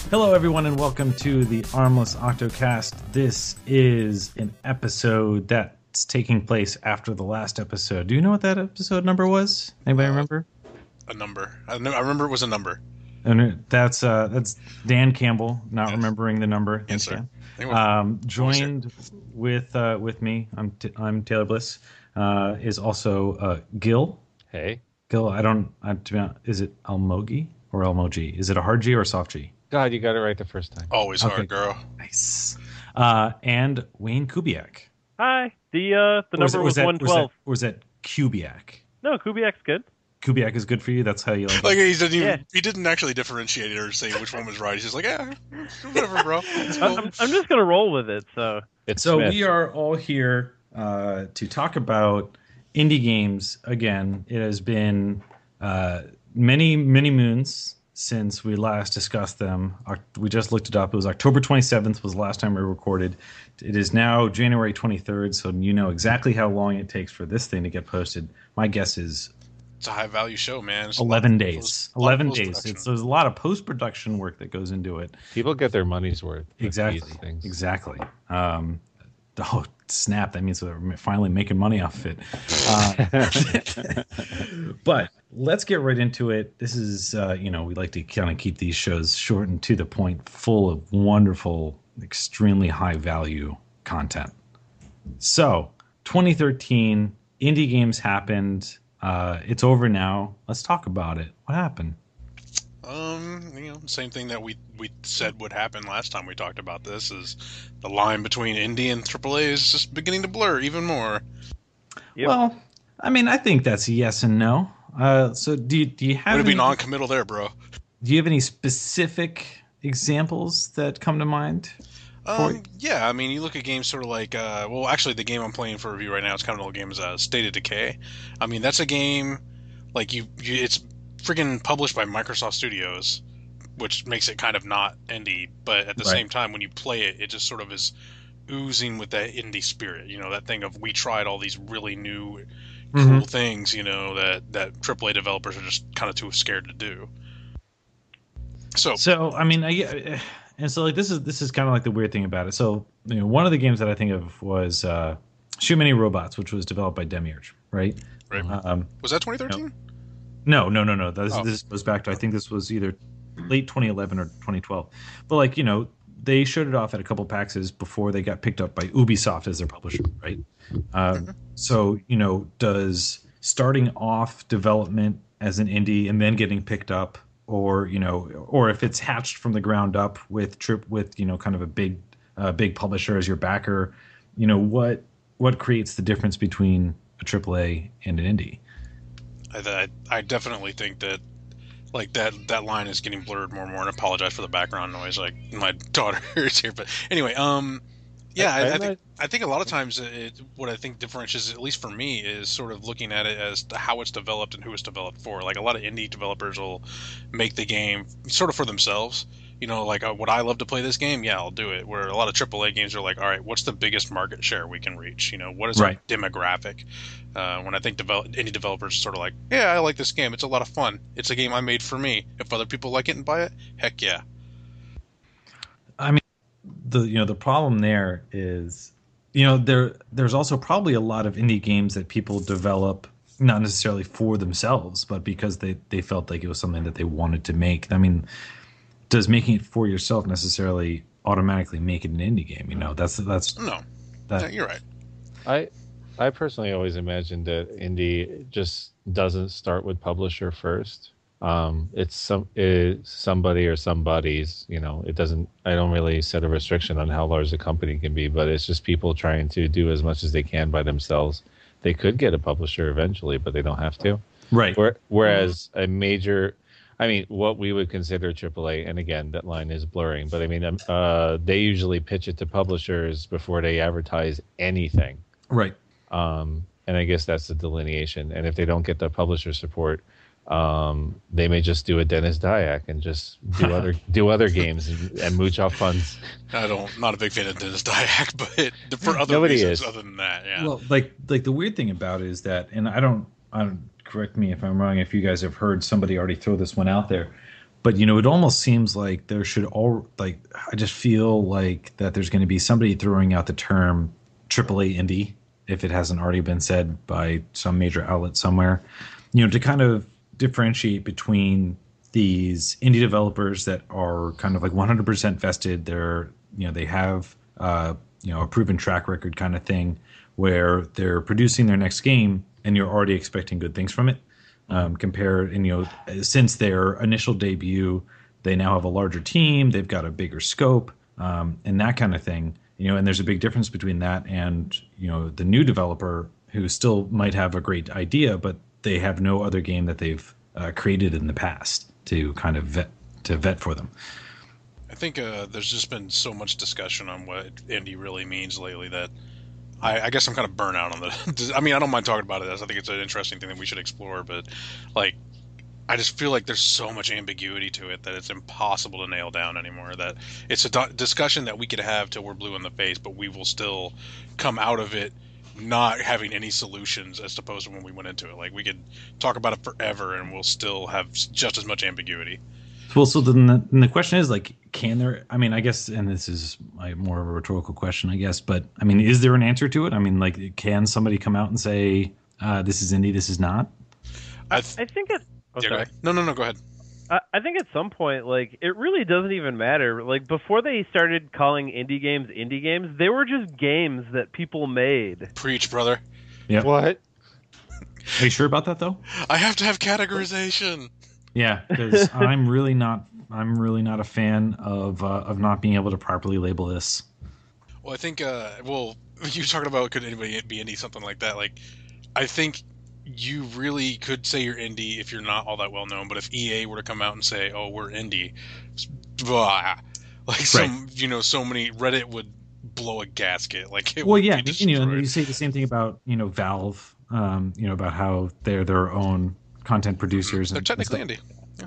Hello, everyone, and welcome to the Armless Octocast. This is an episode that's taking place after the last episode. Do you know what that episode number was? Anybody remember? A number. I remember it was a number. And that's Dan Campbell, not remembering the number. Yes, Thanks, sir. Dan. Joined with me, I'm Taylor Bliss. Is also Gil. Hey. Gil, is it Almogi or Almogi? Is it a hard G or a soft G? God, you got it right the first time. Always hard, girl. Nice. And Wayne Kubiak. Hi. The number was 112. Or was that Kubiak? No, Kubiak's good. Kubiak is good for you? That's how you like it? Like he didn't actually differentiate it or say which one was right. He's just like, yeah, whatever, bro. It's cool. I'm just going to roll with it. So we are all here to talk about indie games again. It has been many moons since we last discussed them. We just looked it up. It was October 27th was the last time we recorded. It is now January 23rd, so you know exactly how long it takes for this thing to get posted. My guess is it's a high-value show, man. It's 11 days. 11 days. There's a lot of post-production work that goes into it. People get their money's worth. Exactly. Exactly. Oh, snap. That means they're finally making money off of it. But let's get right into it. This is, we like to kind of keep these shows short and to the point, full of wonderful, extremely high-value content. So, 2013, indie games happened. It's over now. Let's talk about it. What happened? Same thing that we said would happen last time we talked about this is the line between indie and AAA is just beginning to blur even more. Yep. Well, I mean, I think that's a yes and no. So do you have Would it be non-committal there, bro? Do you have any specific examples that come to mind? Yeah, I mean, you look at games sort of like, actually, the game I'm playing for review right now, it's kind of an old game, is State of Decay. I mean, that's a game, like, it's friggin' published by Microsoft Studios, which makes it kind of not indie, but at the same time, when you play it, it just sort of is oozing with that indie spirit, that thing of we tried all these really new, cool things, that AAA developers are just kind of too scared to do. So I mean, and so like this is kind of like the weird thing about it. So one of the games that I think of was Shoot Many Robots, which was developed by Demiurge, right? Right. Was that 2013? No. This goes back to, I think this was either late 2011 or 2012. But they showed it off at a couple PAXs before they got picked up by Ubisoft as their publisher, right? So does starting off development as an indie and then getting picked up, or if it's hatched from the ground up with kind of a big publisher as your backer, what creates the difference between a AAA and an indie? I definitely think that that line is getting blurred more and more, and I apologize for the background noise. Like my daughter is here, but anyway, I think a lot of times what I think differentiates, at least for me, is sort of looking at it as to how it's developed and who it's developed for. Like a lot of indie developers will make the game sort of for themselves. Would I love to play this game? Yeah, I'll do it. Where a lot of AAA games are like, all right, what's the biggest market share we can reach? What is our demographic? When I think indie developers are sort of like, yeah, I like this game. It's a lot of fun. It's a game I made for me. If other people like it and buy it, heck yeah. I mean, the problem there is, there's also probably a lot of indie games that people develop not necessarily for themselves, but because they felt like it was something that they wanted to make. I mean, does making it for yourself necessarily automatically make it an indie game? That's no. Yeah, you're right. I personally always imagined that indie just doesn't start with publisher first. It's somebody or somebody's. It doesn't. I don't really set a restriction on how large a company can be, but it's just people trying to do as much as they can by themselves. They could get a publisher eventually, but they don't have to. Right. Whereas a major, what we would consider AAA, and again, that line is blurring, but they usually pitch it to publishers before they advertise anything. Right. And I guess that's the delineation. And if they don't get the publisher support, they may just do a Dennis Dyack and just do other games and mooch off funds. Not a big fan of Dennis Dyack, but for other reasons other than that, yeah. Well, like the weird thing about it is that, and I don't correct me if I'm wrong, if you guys have heard somebody already throw this one out there, But it almost seems like there should I just feel like that there's going to be somebody throwing out the term AAA indie if it hasn't already been said by some major outlet somewhere, to kind of differentiate between these indie developers that are kind of like 100% vested. They have a proven track record kind of thing where they're producing their next game and you're already expecting good things from it. Since their initial debut, they now have a larger team, they've got a bigger scope, and that kind of thing. And there's a big difference between that and the new developer who still might have a great idea, but they have no other game that they've created in the past to kind of vet for them. I think there's just been so much discussion on what indie really means lately that I guess I'm kind of burnt out on the. I mean, I don't mind talking about it. I think it's an interesting thing that we should explore, but I just feel like there's so much ambiguity to it that it's impossible to nail down anymore. That it's a discussion that we could have till we're blue in the face, but we will still come out of it not having any solutions as opposed to when we went into it. Like, we could talk about it forever and we'll still have just as much ambiguity. Well, so then the question is, can there, I mean, I guess, and this is more of a rhetorical question, I guess, but I mean, is there an answer to it? I mean, can somebody come out and say, this is indie, this is not? I think it... Oh, yeah, go No, go ahead. I think at some point, it really doesn't even matter. Before they started calling indie games, they were just games that people made. Preach, brother. Yeah. What? Are you sure about that, though? I have to have categorization. Yeah, because I'm really not a fan of not being able to properly label this. Well, I think you're talking about could anybody be indie, something like that. I think you really could say you're indie if you're not all that well known. But if EA were to come out and say, "Oh, we're indie," blah, so many Reddit would blow a gasket. And you say the same thing about Valve. About how they're their own content producers. They're technically indie. Yeah.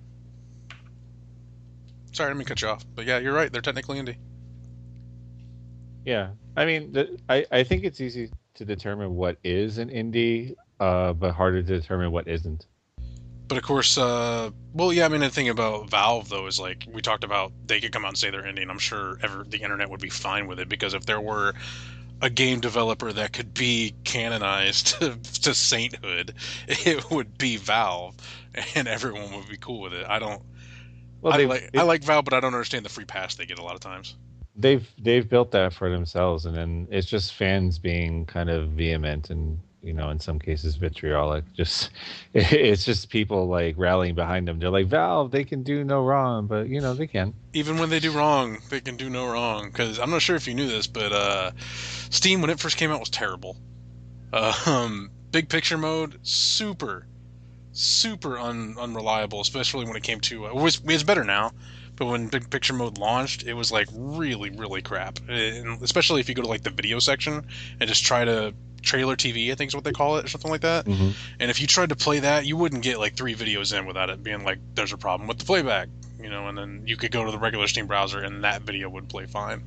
Sorry, I didn't mean to cut you off, but yeah, you're right. They're technically indie. Yeah, I mean, I think it's easy to determine what is an indie, but harder to determine what isn't. But of course, the thing about Valve though is we talked about, they could come out and say they're indie, and I'm sure the internet would be fine with it, because if there were a game developer that could be canonized to sainthood, it would be Valve, and everyone would be cool with it. I like Valve, but I don't understand the free pass they get a lot of times. They've built that for themselves, and then it's just fans being kind of vehement and in some cases vitriolic. It's just people rallying behind them. They're like, Valve, they can do no wrong, but they can. Even when they do wrong, they can do no wrong. Because I'm not sure if you knew this, but Steam, when it first came out, was terrible. Big picture mode, super unreliable, especially when it came to it's better now. But when Big Picture Mode launched, it was really, really crap. And especially if you go to the video section and just try to trailer TV, I think is what they call it, or something like that. Mm-hmm. And if you tried to play that, you wouldn't get 3 videos in without it being there's a problem with the playback, and then you could go to the regular Steam browser and that video would play fine.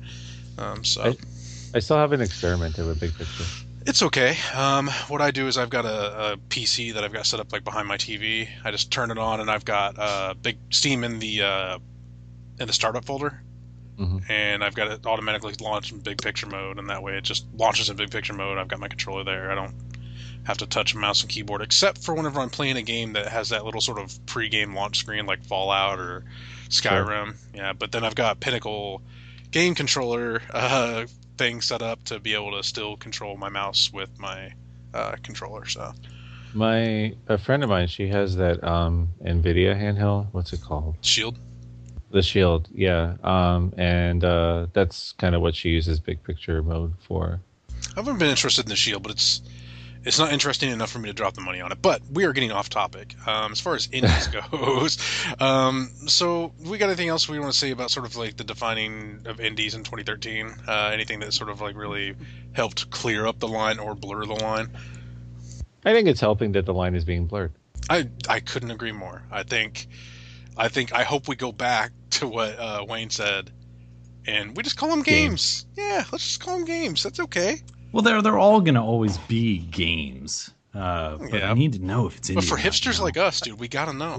I still haven't experimented with Big Picture. It's okay. What I do is I've got a PC that I've got set up behind my TV. I just turn it on and I've got big Steam in the startup folder. Mm-hmm. And I've got it automatically launched in Big Picture mode, and that way it just launches in Big Picture mode. I've got my controller there. I don't have to touch mouse and keyboard, except for whenever I'm playing a game that has that little sort of pre-game launch screen like Fallout or Skyrim. Sure. Yeah, but then I've got Pinnacle game controller thing set up to be able to still control my mouse with my controller. So a friend of mine, she has that NVIDIA handheld. What's it called? Shield. The Shield, yeah. And that's kind of what she uses Big Picture mode for. I haven't been interested in the Shield, but it's not interesting enough for me to drop the money on it. But we are getting off topic as far as indies goes. So we got anything else we want to say about sort of the defining of indies in 2013? Anything that sort of really helped clear up the line or blur the line? I think it's helping that the line is being blurred. I couldn't agree more. I hope we go back to what Wayne said, and we just call them games. Yeah, let's just call them games. That's okay. Well, they're all gonna always be games, but I need to know if it's indie. But for hipsters like us, dude, we gotta know.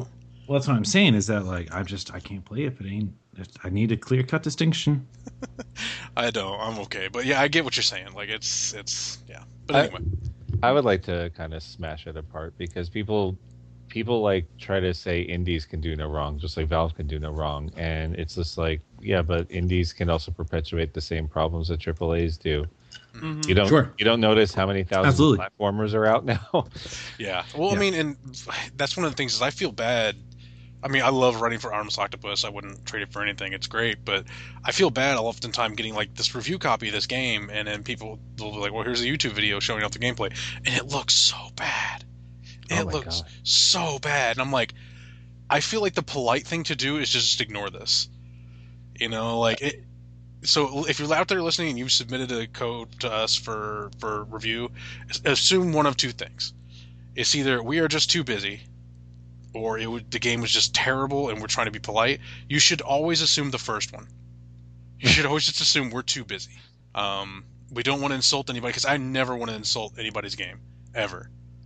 Well, that's what I'm saying is that like I can't play it if it ain't. I need a clear cut distinction. I don't. I'm okay, but yeah, I get what you're saying. Like it's yeah. But anyway, I would like to kind of smash it apart because people like try to say indies can do no wrong, just like Valve can do no wrong, and it's just like, yeah, but indies can also perpetuate the same problems that AAA's do. Mm-hmm. You don't notice how many thousands of platformers are out now. Yeah. Well, I mean, and that's one of the things is I feel bad. I mean, I love writing for Armless Octopus. I wouldn't trade it for anything. It's great, but I feel bad oftentimes getting like this review copy of this game, and then people will be like, "Well, here's a YouTube video showing off the gameplay," and it looks so bad. It looks so bad, and I'm like, I feel like the polite thing to do is just ignore this. You know, like it. So if you're out there listening and you've submitted a code to us for review, assume one of two things. It's either we are just too busy, or the game was just terrible and we're trying to be polite. You should always assume the first one. You should always just assume we're too busy. We don't want to insult anybody, because I never want to insult anybody's game, ever.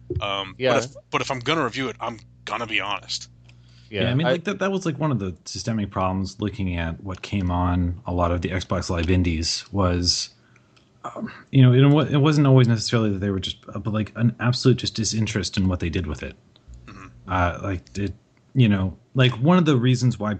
But if I'm going to review it, I'm going to be honest. Yeah, I mean, like that was like one of the systemic problems looking at what came on a lot of the Xbox Live indies was, you know, it wasn't always necessarily that they were just, but like an absolute just disinterest in what they did with it. Like it, you know, like one of the reasons why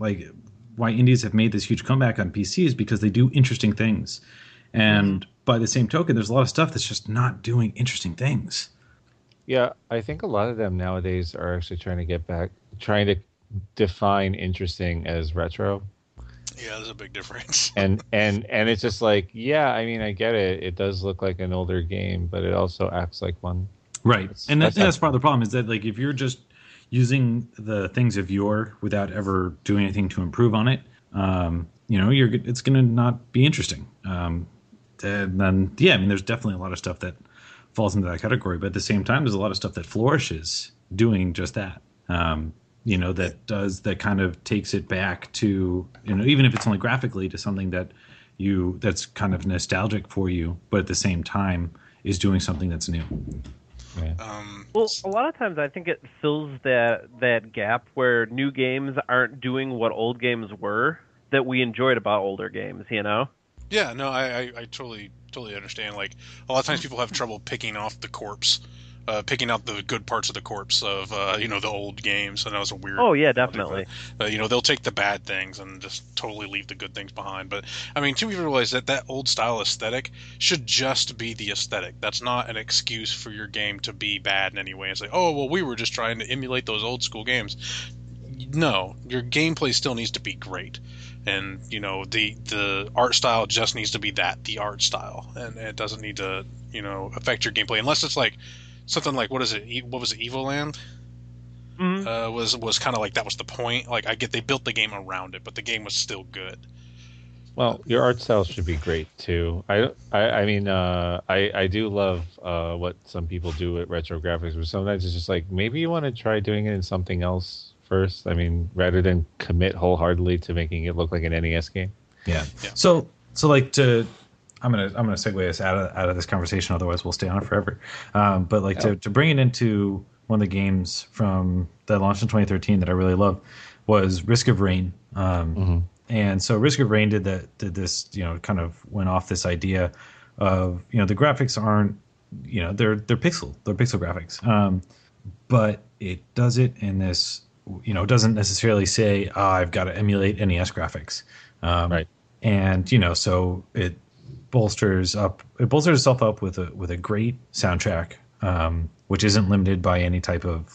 indies have made this huge comeback on PC is because they do interesting things, and by the same token, there's a lot of stuff that's just not doing interesting things. Yeah, I think a lot of them nowadays are actually trying to define interesting as retro. Yeah, there's a big difference. and it's just like, yeah, I mean, I get it. It does look like an older game, but it also acts like one. Right. That's part of the problem is that like if you're just using the things of yore without ever doing anything to improve on it, you know, it's going to not be interesting. And then, yeah, I mean, there's definitely a lot of stuff that falls into that category, but at the same time, there's a lot of stuff that flourishes doing just that. You know, that kind of takes it back to, you know, even if it's only graphically, to something that's kind of nostalgic for you, but at the same time is doing something that's new. Yeah. Well, a lot of times I think it fills that gap where new games aren't doing what old games were that we enjoyed about older games, you know? Yeah, no, I totally understand. Like, a lot of times people have trouble picking off the corpse, picking out the good parts of the corpse of, you know, the old games. And that was a weird... Oh, yeah, definitely. You know, they'll take the bad things and just totally leave the good things behind. But, I mean, too, we realize that old style aesthetic should just be the aesthetic. That's not an excuse for your game to be bad in any way and say, oh, well, we were just trying to emulate those old school games. No, your gameplay still needs to be great. And, you know, the art style just needs to be the art style. And it doesn't need to, you know, affect your gameplay. Unless it's like something like, what was it, Evoland? Mm-hmm. Was kind of like that was the point. Like, I get they built the game around it, but the game was still good. Well, your art style should be great, too. I mean, I do love what some people do at retro graphics, but sometimes it's just like, maybe you want to try doing it in something else first. I mean, rather than commit wholeheartedly to making it look like an NES game. Yeah. So like I'm gonna segue us out of this conversation, otherwise we'll stay on it forever. But like to bring it into one of the games from that launched in 2013 that I really love was Risk of Rain. And so Risk of Rain did this, you know, kind of went off this idea of, you know, the graphics aren't, you know, they're pixel graphics, but it does it in this, you know, it doesn't necessarily say, I've got to emulate NES graphics. Right. And, you know, so it bolsters itself up with a great soundtrack, which isn't limited by any type of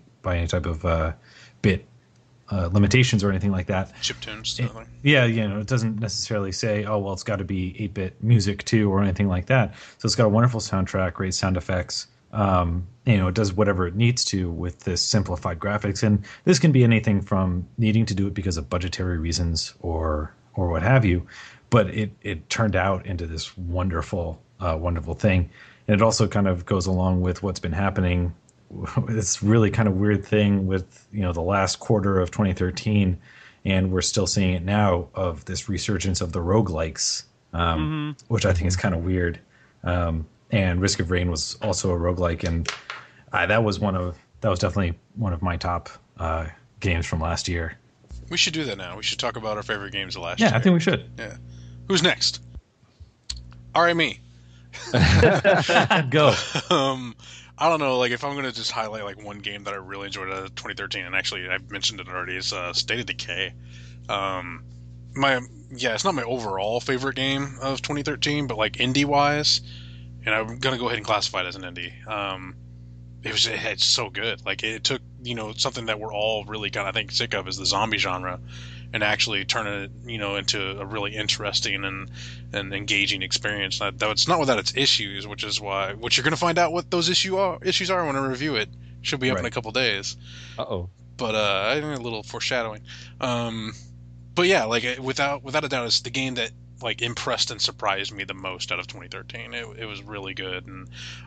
bit limitations or anything like that. Chiptunes. Yeah, you know, it doesn't necessarily say, oh, well, it's got to be 8-bit music too or anything like that. So it's got a wonderful soundtrack, great sound effects. You know, it does whatever it needs to with this simplified graphics. And this can be anything from needing to do it because of budgetary reasons or what have you. But it turned out into this wonderful thing. And it also kind of goes along with what's been happening. This really kind of weird thing with, you know, the last quarter of 2013, and we're still seeing it now, of this resurgence of the roguelikes, which I think is kind of weird. And Risk of Rain was also a roguelike, and that was definitely one of my top games from last year. We should do that now. We should talk about our favorite games of last year. Yeah, I think we should. Yeah. Who's next? RME. Go. I don't know. Like, if I'm gonna just highlight like one game that I really enjoyed out of 2013, and actually I mentioned it already, is State of Decay. It's not my overall favorite game of 2013, but like indie wise, and I'm gonna go ahead and classify it as an indie. It's so good. Like, it took, something that we're all really kind of, I think, sick of, is the zombie genre, and actually turn it, into a really interesting and engaging experience. It's not without its issues, which is why, which you're going to find out what those issues are when I review it. Should be up in a couple days. But I think a little foreshadowing. But yeah, like, without a doubt, it's the game that like impressed and surprised me the most out of 2013. It was really good, and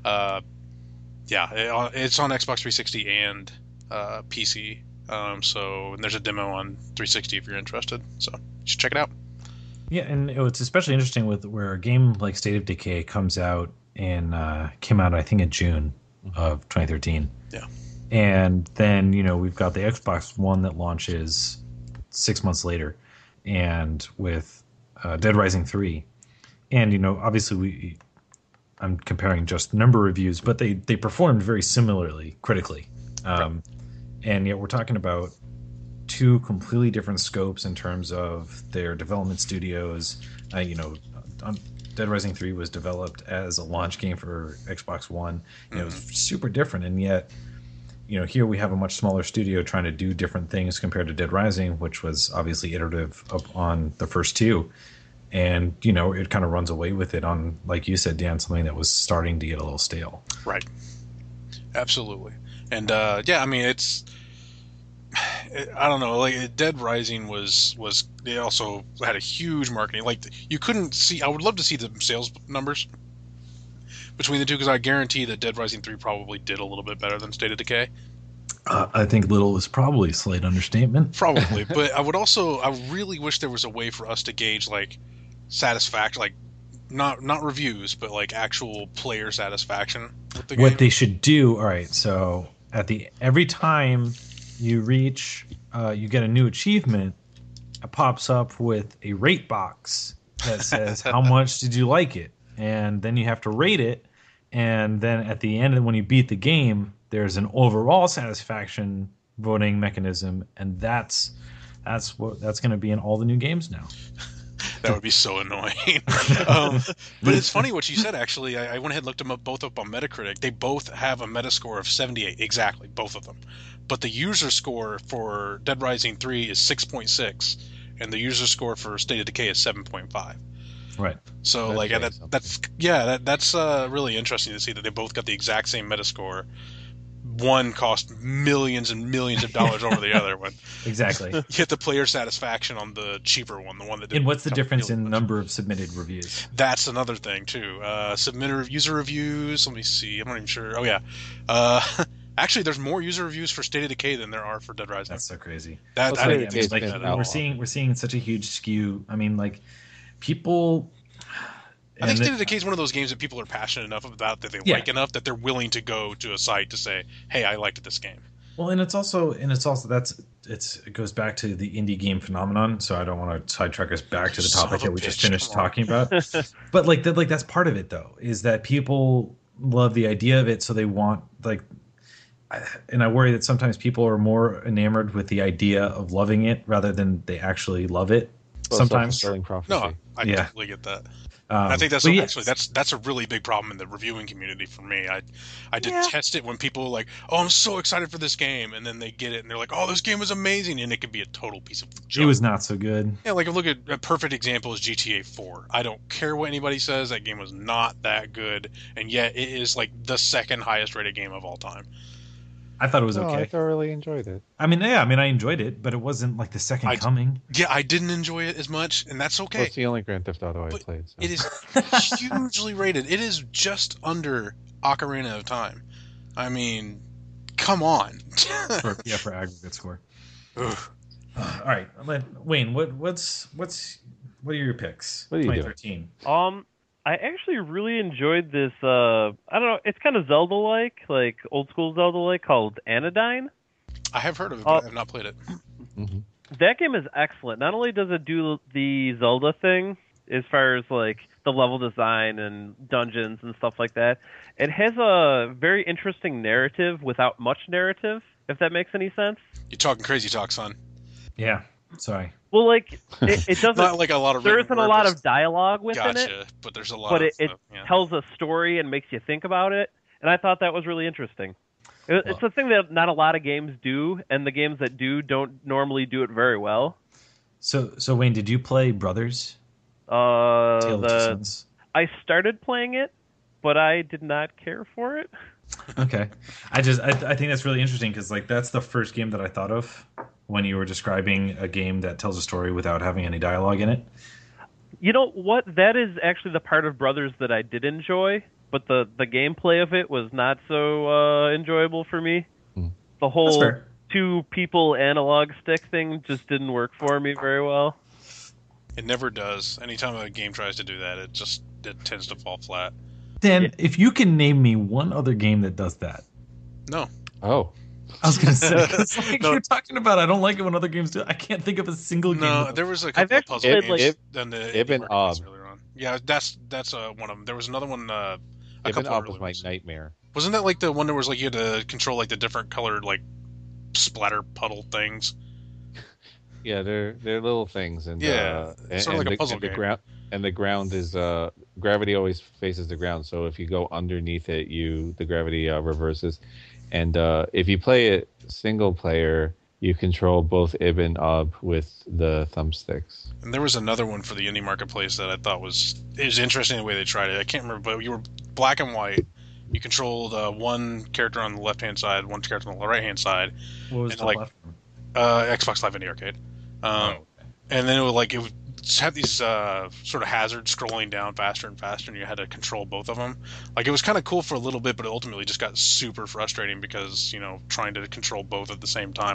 it's on Xbox 360 and PC. And there's a demo on 360 if you're interested. So you should check it out. Yeah, and it's especially interesting with where a game like State of Decay came out I think in June of 2013. Yeah. And then, we've got the Xbox One that launches 6 months later, and with Dead Rising 3. And, obviously I'm comparing just number of reviews, but they performed very similarly critically. And yet we're talking about two completely different scopes in terms of their development studios. Dead Rising 3 was developed as a launch game for Xbox One. And it was super different, and yet, here we have a much smaller studio trying to do different things compared to Dead Rising, which was obviously iterative on the first two. And, it kind of runs away with it on, like you said, Dan, something that was starting to get a little stale. Right. Absolutely. And, I don't know, like, Dead Rising was they also had a huge marketing, like, you couldn't see, I would love to see the sales numbers between the two, because I guarantee that Dead Rising 3 probably did a little bit better than State of Decay. I think little is probably a slight understatement. Probably, but I really wish there was a way for us to gauge, like, satisfaction, like, not reviews, but like actual player satisfaction with the game. What they should do, all right, so every time you reach, you get a new achievement, it pops up with a rate box that says how much did you like it, and then you have to rate it, and then at the end, when you beat the game, there's an overall satisfaction voting mechanism, and that's going to be in all the new games now. That would be so annoying. But it's funny what you said, actually. I went ahead and looked them both up on Metacritic. They both have a Metascore of 78, exactly, both of them. But the user score for Dead Rising 3 is 6.6, and the user score for State of Decay is 7.5. Right. So, that's really interesting to see that they both got the exact same Metascore. One cost millions and millions of dollars over the other one. Exactly. You get the player satisfaction on the cheaper one, the one that didn't. And what's the difference in number of submitted reviews? That's another thing too. User reviews. Let me see. I'm not even sure. Oh yeah. Actually, there's more user reviews for State of Decay than there are for Dead Rising. That's so crazy. We're seeing such a huge skew. I mean, like, people. I think State of Decay is one of those games that people are passionate enough about, that they like enough that they're willing to go to a site to say, "Hey, I liked this game." Well, it goes back to the indie game phenomenon. So I don't want to sidetrack us back to the topic that we just finished talking about. But that's part of it, though, is that people love the idea of it, so they want, like, and I worry that sometimes people are more enamored with the idea of loving it rather than they actually love it. Well, sometimes. No, I definitely get that. I think that's that's a really big problem in the reviewing community for me. I detest it when people are like, "Oh, I'm so excited for this game," and then they get it and they're like, "Oh, this game was amazing," and it could be a total piece of junk. It was not so good. Yeah, like, look at a perfect example is GTA 4. I don't care what anybody says, that game was not that good, and yet it is like the second highest rated game of all time. I thought it was okay. I thoroughly enjoyed it. I enjoyed it, but it wasn't like the second coming. Yeah, I didn't enjoy it as much, and that's okay. Well, it's the only Grand Theft Auto I played. So. It is hugely rated. It is just under Ocarina of Time. I mean, come on. for aggregate score. All right, Wayne, what are your picks? What are you 2013. I actually really enjoyed this, I don't know, it's kind of Zelda-like, like old school Zelda-like, called Anodyne. I have heard of it, but I have not played it. Mm-hmm. That game is excellent. Not only does it do the Zelda thing as far as like the level design and dungeons and stuff like that, it has a very interesting narrative without much narrative, if that makes any sense. You're talking crazy talk, son. Yeah. Sorry. Well, like it doesn't. Not like a lot of. There isn't a lot of dialogue within gotcha, it, but there's a lot. But of it stuff, yeah. tells a story and makes you think about it, and I thought that was really interesting. It's a thing that not a lot of games do, and the games that do don't normally do it very well. So Wayne, did you play Brothers? Tale of Two Sons? I started playing it, but I did not care for it. Okay, I think that's really interesting because like that's the first game that I thought of when you were describing a game that tells a story without having any dialogue in it. You know what? That is actually the part of Brothers that I did enjoy, but the gameplay of it was not so enjoyable for me. The whole two people analog stick thing just didn't work for me very well. It never does. Anytime a game tries to do that, it tends to fall flat. Dan, if you can name me one other game that does that. No. Oh. I was going to say, it's like you're talking about, I don't like it when other games do it. I can't think of a single game. No, there was a couple of puzzle games. Ibn Ob. Yeah, that's one of them. There was another one. Ibn Ob was my nightmare. Wasn't that like the one that was like you had to control like the different colored like splatter puddle things? Yeah, they're little things, and sort of like a puzzle game. The ground is gravity always faces the ground, so if you go underneath it, the gravity reverses. And if you play it single player, you control both Ibn Ob with the thumbsticks. And there was another one for the indie marketplace that I thought was interesting the way they tried it. I can't remember, but you were black and white. You controlled one character on the left hand side, one character on the right hand side. What was the left one? Xbox Live Indie Arcade. And then it would have these sort of hazards scrolling down faster and faster, and you had to control both of them. Like, it was kind of cool for a little bit, but it ultimately just got super frustrating because, trying to control both at the same time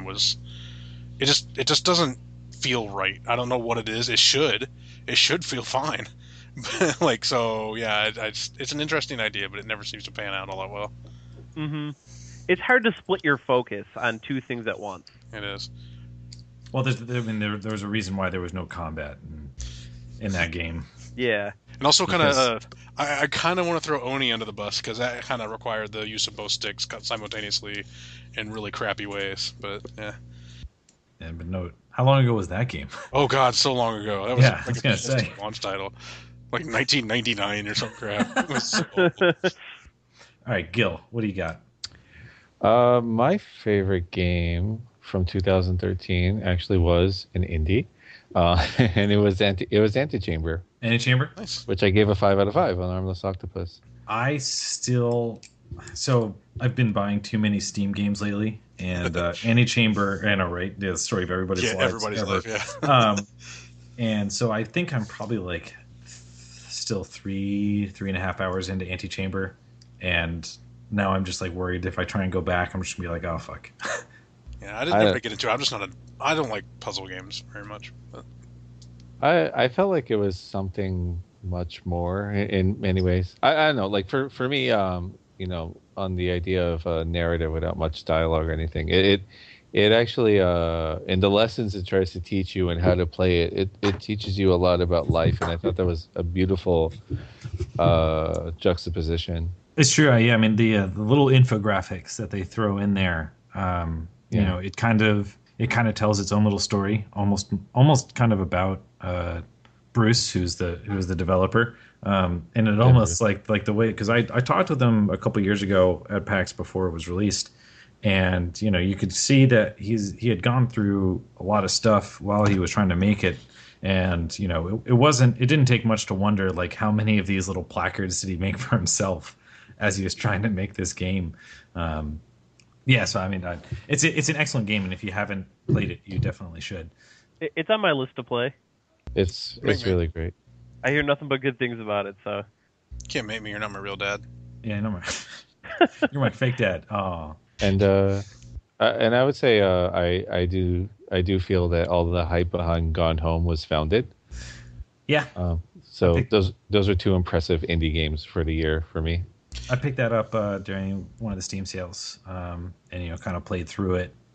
it just doesn't feel right. I don't know what it is. It should feel fine. Like, so yeah, it's an interesting idea, but it never seems to pan out all that well. Mm-hmm. It's hard to split your focus on two things at once. It is. Well, there was a reason why there was no combat in that game. Yeah. And also kind of, I kind of want to throw Oni under the bus because that kind of required the use of both sticks cut simultaneously in really crappy ways. But yeah. Yeah, but no, how long ago was that game? Oh God, so long ago. That was I was gonna say launch title, like 1999 or some crap. It was so awful. All right, Gil, what do you got? My favorite game from 2013 actually was an indie, and it was Antichamber. Antichamber, nice. Which I gave a 5 out of 5 on Armless Octopus. I've been buying too many Steam games lately, and Antichamber, I know, right? The story of everybody's life. Everybody's life, yeah. And so I think I'm probably like still 3.5 hours into Antichamber, and now I'm just like worried if I try and go back, I'm just gonna be like, oh fuck. Yeah, I didn't ever get into it. I'm just not I don't like puzzle games very much. But. I felt like it was something much more in many ways. I don't know. Like for me, on the idea of a narrative without much dialogue or anything, it actually in the lessons it tries to teach you and how to play it teaches you a lot about life, and I thought that was a beautiful juxtaposition. It's true. Yeah, I mean the little infographics that they throw in there. It kind of tells its own little story, almost kind of about Bruce, who's the developer, and it almost like the way, because I talked with him a couple years ago at PAX before it was released, and you could see that he had gone through a lot of stuff while he was trying to make it, and it didn't take much to wonder like how many of these little placards did he make for himself as he was trying to make this game. Yeah, so I mean, it's an excellent game, and if you haven't played it, you definitely should. It's on my list to play. It's really great. I hear nothing but good things about it. So can't make me. You're not my real dad. Yeah, no, you're my fake dad. Oh. And I would say I do feel that all the hype behind Gone Home was founded. Yeah. So those are two impressive indie games for the year for me. I picked that up during one of the Steam sales, and kind of played through it.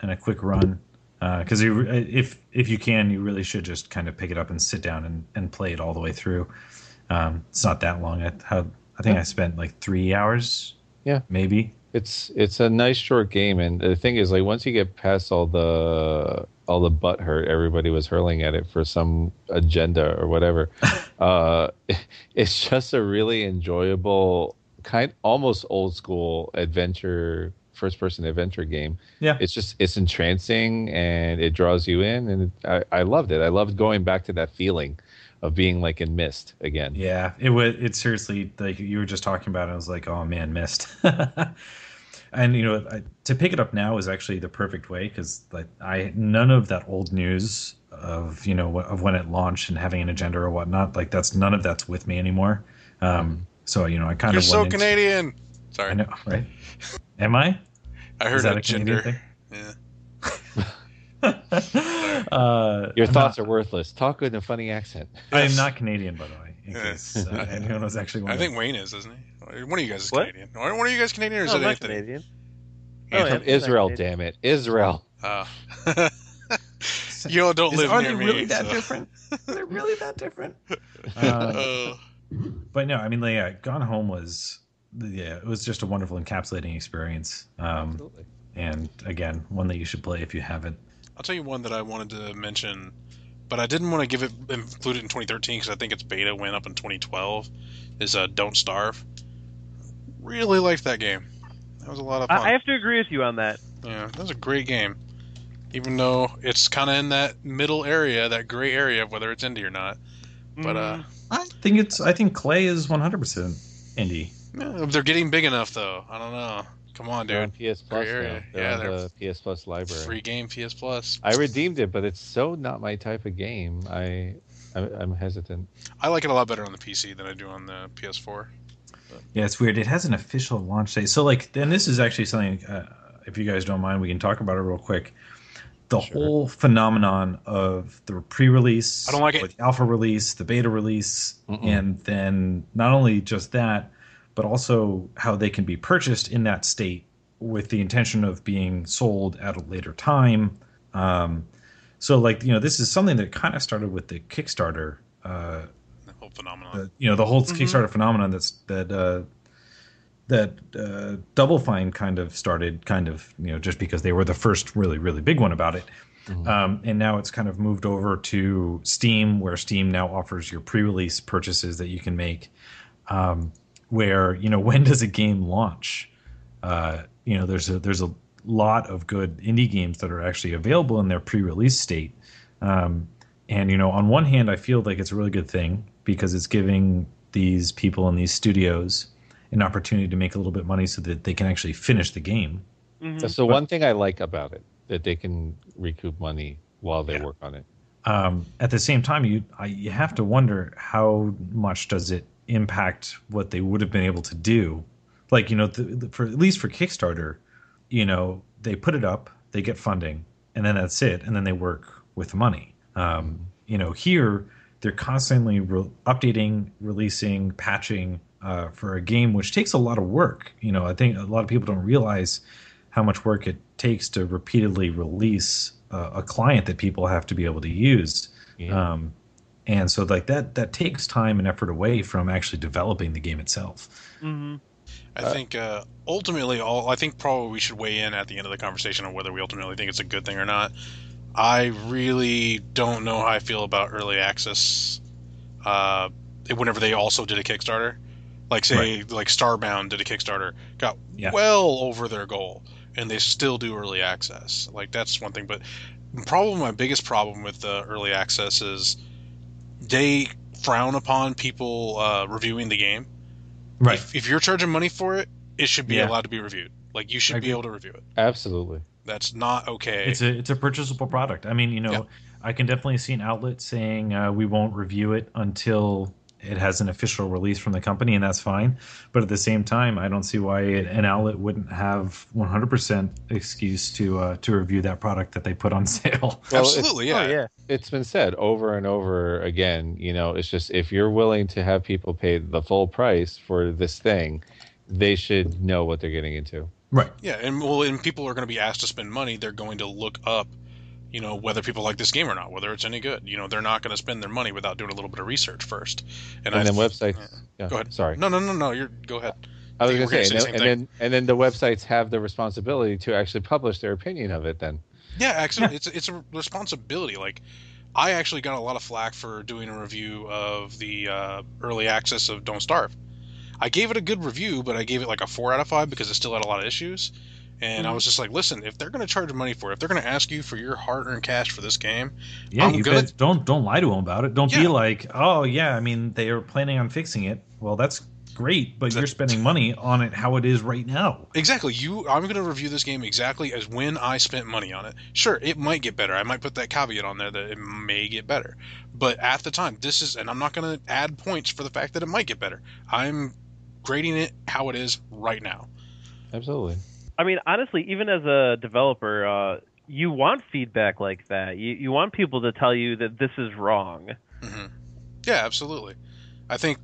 and a quick run. Because if you can, you really should just kind of pick it up and sit down and play it all the way through. It's not that long. I think I spent like 3 hours. Yeah, maybe. It's a nice short game, and the thing is, like, once you get past all the butt hurt everybody was hurling at it for some agenda or whatever, it's just a really enjoyable almost old school adventure, first person adventure game. Yeah, it's entrancing and it draws you in, and I loved it. I loved going back to that feeling of being like in Myst again. Yeah, it's seriously, like you were just talking about it. I was like, oh man, Myst. And to pick it up now is actually the perfect way, because like none of that old news of of when it launched and having an agenda or whatnot, like none of that's with me anymore. So I kind You're of so Canadian. Sorry, I know, right? Am I? I heard that a Canadian thing. Yeah. Your thoughts are worthless. Talk in a funny accent. I am not Canadian, by the way. In case anyone was actually wondering. I think Wayne is, isn't he? One of you guys is Canadian. One of you guys Canadian, or is it Anthony? Canadian. From Israel, damn it, Israel. You all don't live near me. Are they really that different? Are they really that different? But no, I mean, Gone Home was, it was just a wonderful encapsulating experience. Absolutely. And again, one that you should play if you haven't. I'll tell you one that I wanted to mention, but I didn't want to include it in 2013 because I think its beta went up in 2012. Is Don't Starve. Really liked that game. That was a lot of fun. I have to agree with you on that. Yeah, that was a great game. Even though it's kind of in that middle area, that gray area of whether it's indie or not. But I think Clay is 100% indie. Yeah, they're getting big enough though. I don't know. Come on, dude. They're on PS Plus now. They're on the PS Plus library. Free game, PS Plus. I redeemed it, but it's so not my type of game. I'm hesitant. I like it a lot better on the PC than I do on the PS4. Yeah, it's weird. It has an official launch date. So, and this is actually something, if you guys don't mind, we can talk about it real quick. The whole phenomenon of the pre-release, I don't like it. The alpha release, the beta release, and then not only just that, but also how they can be purchased in that state with the intention of being sold at a later time. So, this is something that kind of started with the Kickstarter. The whole phenomenon. The whole Kickstarter phenomenon that Double Fine kind of started, just because they were the first really, really big one about it. And now it's kind of moved over to Steam, where Steam now offers your pre-release purchases that you can make. Where, when does a game launch? There's a lot of good indie games that are actually available in their pre-release state. And, on one hand, I feel like it's a really good thing because it's giving these people in these studios an opportunity to make a little bit of money so that they can actually finish the game. That's the one thing I like about it, that they can recoup money while they work on it. At the same time, you have to wonder how much does it impact what they would have been able to do. Like, for at least for Kickstarter, they put it up, they get funding, and then that's it, and then they work with the money. Here they're constantly updating, releasing, patching for a game, which takes a lot of work. I think a lot of people don't realize how much work it takes to repeatedly release a client that people have to be able to use. Yeah. And so that takes time and effort away from actually developing the game itself. Mm-hmm. I think ultimately, I think probably we should weigh in at the end of the conversation on whether we ultimately think it's a good thing or not. I really don't know how I feel about early access. Whenever they also did a Kickstarter, like Starbound did a Kickstarter, got well over their goal, and they still do early access. Like, that's one thing. But my biggest problem with early access is they frown upon people reviewing the game. Right. If you're charging money for it, it should be allowed to be reviewed. Like, you should be able to review it. Absolutely. That's not okay. It's a purchasable product. I mean, I can definitely see an outlet saying we won't review it until it has an official release from the company, and that's fine. But at the same time, I don't see why an outlet wouldn't have 100% excuse to review that product that they put on sale. Well, absolutely, yeah. It's been said over and over again. It's just, if you're willing to have people pay the full price for this thing, they should know what they're getting into. Right. Yeah, and people are going to be asked to spend money. They're going to look up, whether people like this game or not, whether it's any good. They're not going to spend their money without doing a little bit of research first. And then websites. Yeah. Go ahead. Sorry. No. Go ahead. I was going to say, and then the websites have the responsibility to actually publish their opinion of it. Then. Yeah, actually, it's a responsibility. Like, I actually got a lot of flack for doing a review of the early access of Don't Starve. I gave it a good review, but I gave it like a 4 out of 5 because it still had a lot of issues. And I was just like, listen, if they're going to charge money for it, if they're going to ask you for your hard-earned cash for this game, don't lie to them about it. Don't be like, oh yeah, I mean they are planning on fixing it. Well, that's great, but you're spending money on it how it is right now. Exactly. I'm going to review this game exactly as when I spent money on it. Sure, it might get better. I might put that caveat on there that it may get better. But at the time, and I'm not going to add points for the fact that it might get better. I'm grading it how it is right now. Absolutely. I mean, honestly, even as a developer, you want feedback like that. You want people to tell you that this is wrong. Mm-hmm. Yeah, absolutely. I think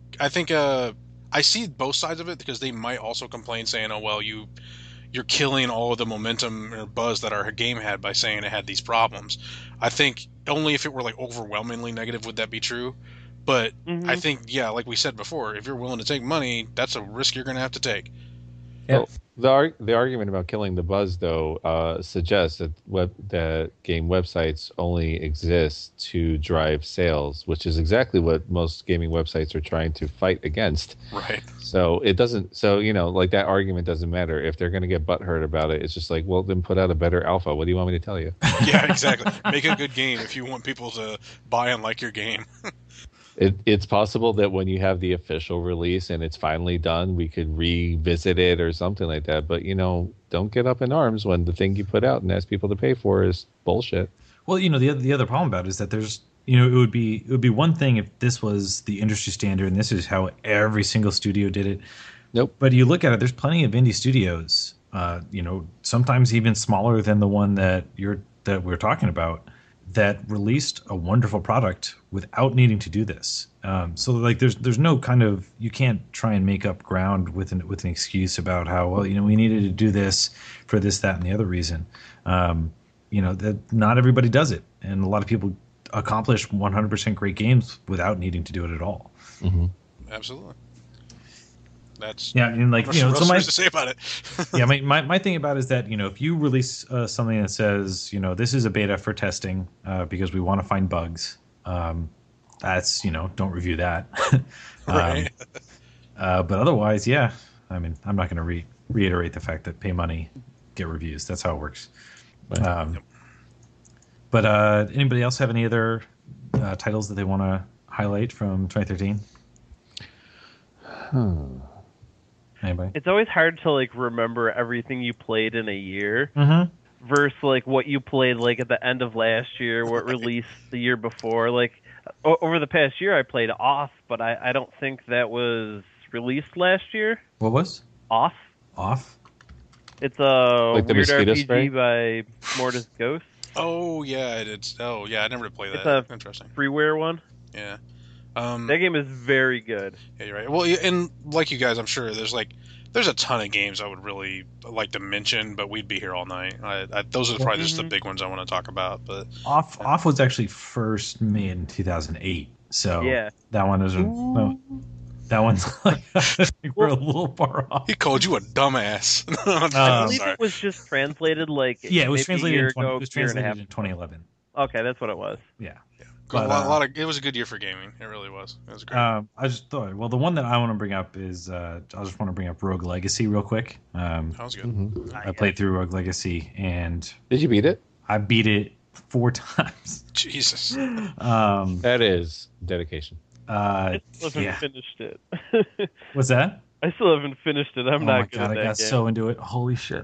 I see both sides of it because they might also complain saying, "Oh well, you're killing all of the momentum or buzz that our game had by saying it had these problems." I think only if it were like overwhelmingly negative would that be true. But I think, like we said before, if you're willing to take money, that's a risk you're going to have to take. Yeah. Well, the argument about killing the buzz, though, suggests that game websites only exist to drive sales, which is exactly what most gaming websites are trying to fight against. Right. So it doesn't. So like that argument doesn't matter if they're going to get butthurt about it. It's just like, well, then put out a better alpha. What do you want me to tell you? Yeah, exactly. Make a good game if you want people to buy and like your game. It's possible that when you have the official release and it's finally done, we could revisit it or something like that. But, don't get up in arms when the thing you put out and ask people to pay for is bullshit. Well, the other problem about it is that there's, it would be one thing if this was the industry standard and this is how every single studio did it. Nope. But you look at it, there's plenty of indie studios, sometimes even smaller than the one that we're talking about, that released a wonderful product without needing to do this. So like there's no kind of, you can't try and make up ground with an excuse about how, well, we needed to do this for this, that, and the other reason. That not everybody does it. And a lot of people accomplish 100% great games without needing to do it at all. Mm-hmm. Absolutely. That's so much to say about it. Yeah, my thing about it is that if you release something that says this is a beta for testing because we want to find bugs, that's don't review that. Right. But otherwise, yeah, I mean I'm not going to reiterate the fact that pay money, get reviews. That's how it works. Right. But anybody else have any other titles that they want to highlight from 2013? Anybody? It's always hard to remember everything you played in a year versus what you played at the end of last year, what released the year before. Over the past year, I played Off, but I don't think that was released last year. What was Off? It's a weird RPG spray? By Mortis Ghost. Oh yeah, I never played that. It's a interesting freeware one. Yeah. That game is very good. Yeah, you're right. Well, and like you guys, I'm sure there's a ton of games I would really like to mention, but we'd be here all night. Those are probably just the big ones I want to talk about. But Off was actually first made in 2008, so yeah, that one isn't. That one's I think we're a little far off. He called you a dumbass. I believe it was just translated it was translated in 2011. Okay, that's what it was. Yeah. But, it was a good year for gaming. It really was. It was great. I just thought, the one that I want to bring up is I just want to bring up Rogue Legacy real quick. Sounds good. I played through Rogue Legacy and did you beat it? I beat it 4 times. Jesus. That is dedication. I still haven't finished it. What's that? I still haven't finished it. I'm not good at that. I got so into it. Holy shit.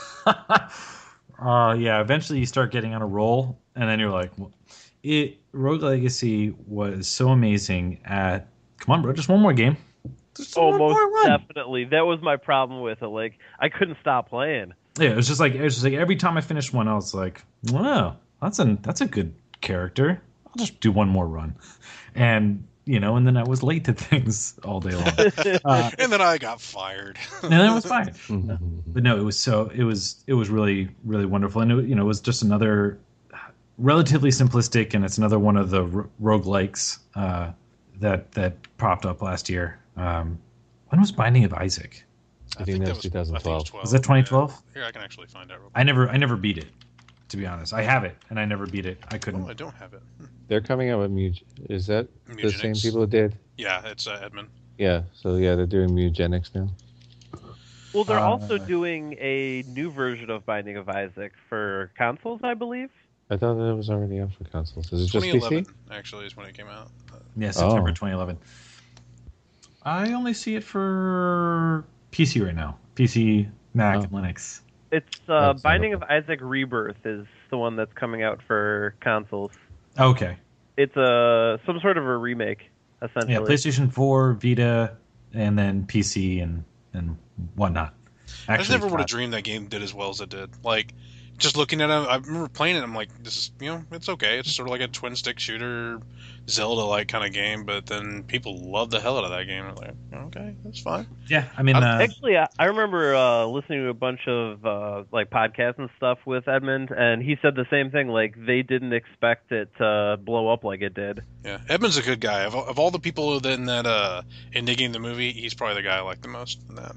Eventually you start getting on a roll, and then you're like, Rogue Legacy was so amazing at, come on, bro, just one more game. Most definitely. That was my problem with it. I couldn't stop playing. Yeah, it was just like every time I finished one, I was like, wow, that's a good character. I'll just do one more run. And and then I was late to things all day long. And then I got fired. And then I was fired. But no, it was really, really wonderful. And it was just another relatively simplistic, and it's another one of the roguelikes that popped up last year. When was Binding of Isaac? I think that was 2012. Was that 2012? Here, I can actually find out. I never beat it, to be honest. I have it, and I never beat it. I couldn't. Oh, I don't have it. They're coming out with Is that the same people who did? Yeah, it's Edmund. Yeah, so they're doing Mugenics now. Well, they're also doing a new version of Binding of Isaac for consoles, I believe. I thought that it was already out for consoles. Is it just 2011, PC? actually, is when it came out. Yeah, September 2011. I only see it for PC right now. PC, Mac, and Linux. It's Binding of Isaac Rebirth is the one that's coming out for consoles. Okay. It's some sort of a remake, essentially. Yeah, PlayStation 4, Vita, and then PC and whatnot. I just never would have dreamed that game did as well as it did. Like, just looking at it, I remember playing it, I'm like, this is, it's okay. It's sort of like a twin-stick shooter, Zelda-like kind of game, but then people love the hell out of that game. I'm like, okay, that's fine. Yeah, I mean... actually, I remember listening to a bunch of podcasts and stuff with Edmund, and he said the same thing. Like, they didn't expect it to blow up like it did. Yeah, Edmund's a good guy. Of all the people in that indie game, the movie, he's probably the guy I like the most in that.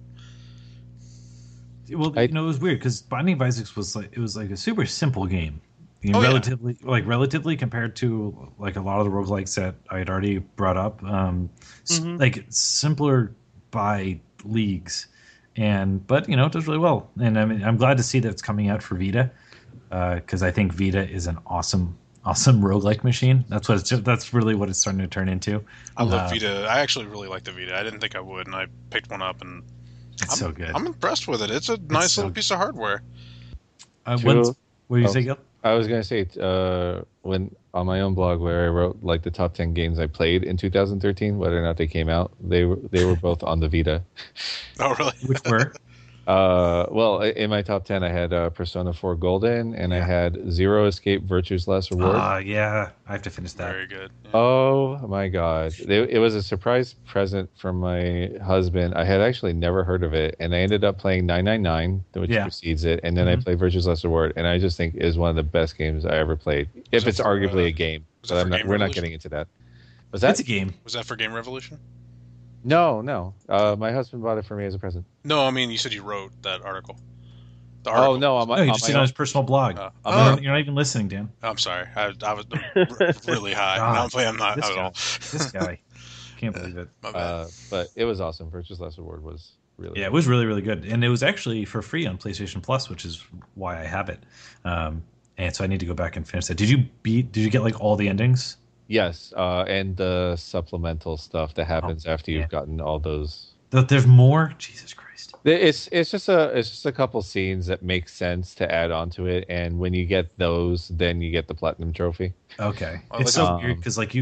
Well, it was weird because Binding of Isaac was like a super simple game, relatively compared to like a lot of the roguelikes that I had already brought up. Like simpler by leagues, but it does really well. And I mean, I'm glad to see that it's coming out for Vita because I think Vita is an awesome roguelike machine. That's really what it's starting to turn into. I love Vita. I actually really like the Vita. I didn't think I would, and I picked one up and. It's so good. I'm impressed with it. It's a nice little piece of hardware. What do you say, Gil? I was going to say, when on my own blog where I wrote like the top 10 games I played in 2013, whether or not they came out, they were both on the Vita. Oh, really? Which were? Well, in my top 10, I had Persona 4 Golden, and I had Zero Escape Virtue's Last Reward. Yeah, I have to finish that. Very good. Yeah. Oh my god, it was a surprise present from my husband. I had actually never heard of it, and I ended up playing 999, which precedes it, and then I played Virtue's Last Reward, and I just think is one of the best games I ever played. If it's arguably a game, but we're not getting into that. Was that? It's a game. Was that for Game Revolution? No. My husband bought it for me as a present. No, I mean, you said you wrote that article. Oh, no. You just did it on his personal blog. You're not even listening, Dan. I'm sorry. I was really high. God, I'm not at all. This guy. Can't believe it. My bad. But it was awesome. Virtue's Last Reward was really it was really, really good. And it was actually for free on PlayStation Plus, which is why I have it. And so I need to go back and finish that. Did you get like all the endings? Yes, and the supplemental stuff that happens after you've gotten all those. There's more? Jesus Christ! It's just a couple scenes that make sense to add onto it, and when you get those, then you get the platinum trophy. Okay, it's so weird because like you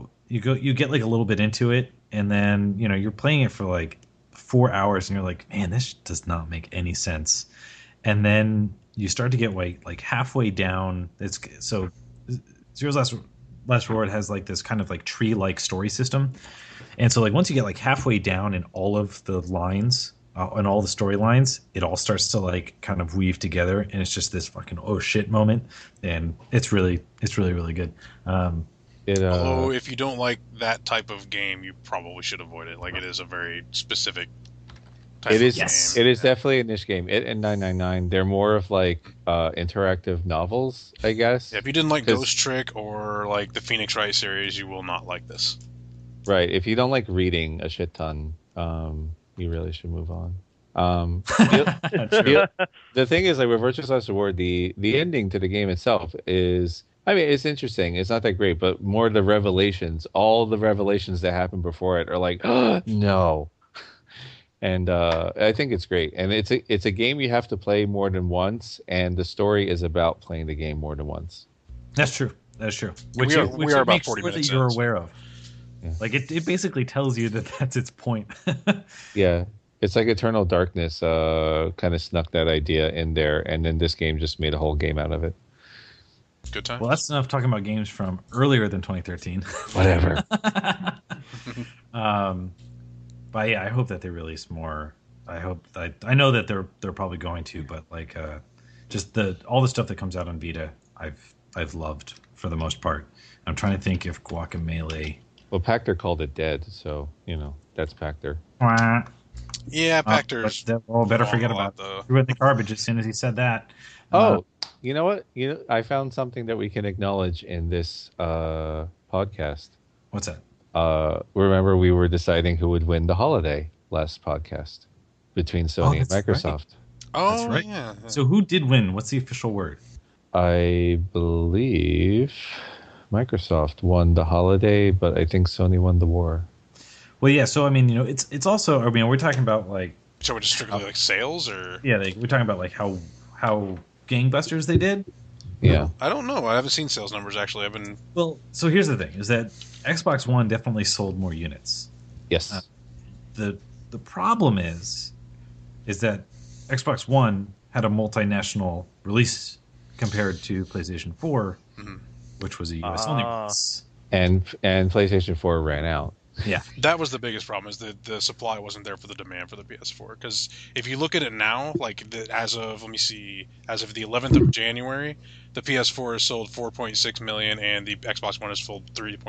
get like a little bit into it, and then you're playing it for like 4 hours, and you're like, man, this does not make any sense, and then you start to get like halfway down. It's so Zero's Last Reward has like this kind of like tree-like story system, and so like once you get like halfway down in all of the lines and all the storylines, it all starts to like kind of weave together, and it's just this fucking oh shit moment, and it's really really good. Although if you don't like that type of game, you probably should avoid it. Like it is a very specific. It is definitely a niche game. It and 999, they're more of like interactive novels, I guess. Yeah, if you didn't like Ghost Trick or like the Phoenix Wright series, you will not like this. Right. If you don't like reading a shit ton, you really should move on. The thing is, like with Virtuous Last Reward, the ending to the game itself is, I mean, it's interesting. It's not that great, but more the revelations. All the revelations that happen before it are like, oh, no. And I think it's great, and it's a game you have to play more than once, and the story is about playing the game more than once. That's true. Which we are about 40 minutes. That you're aware of. Yeah. Like it basically tells you that that's its point. Yeah, it's like Eternal Darkness kind of snuck that idea in there, and then this game just made a whole game out of it. Good time. Well, that's enough talking about games from earlier than 2013. Whatever. But yeah, I hope that they release more. I know that they're probably going to, but like just all the stuff that comes out on Vita, I've loved for the most part. I'm trying to think if Guacamelee. Well, Pactor called it dead, so that's Pactor. Yeah, Pactor's. Better forget about it. Threw in the garbage as soon as he said that. You know what? I found something that we can acknowledge in this podcast. What's that? Remember, we were deciding who would win the holiday last podcast between Sony and Microsoft. Right. That's right. Yeah. So who did win? What's the official word? I believe Microsoft won the holiday, but I think Sony won the war. Well, yeah. So I mean, it's also. I mean, we're talking about like. So we're just strictly like sales, or yeah, we're talking about like how gangbusters they did. Yeah. I don't know. I haven't seen sales numbers actually. Well, so here's the thing: is that Xbox One definitely sold more units. Yes. The problem is that Xbox One had a multinational release compared to PlayStation 4, which was a US only release. And PlayStation 4 ran out. Yeah. That was the biggest problem, is that the supply wasn't there for the demand for the PS4. Because if you look at it now, like as of the 11th of January, the PS4 has sold 4.6 million and the Xbox One has sold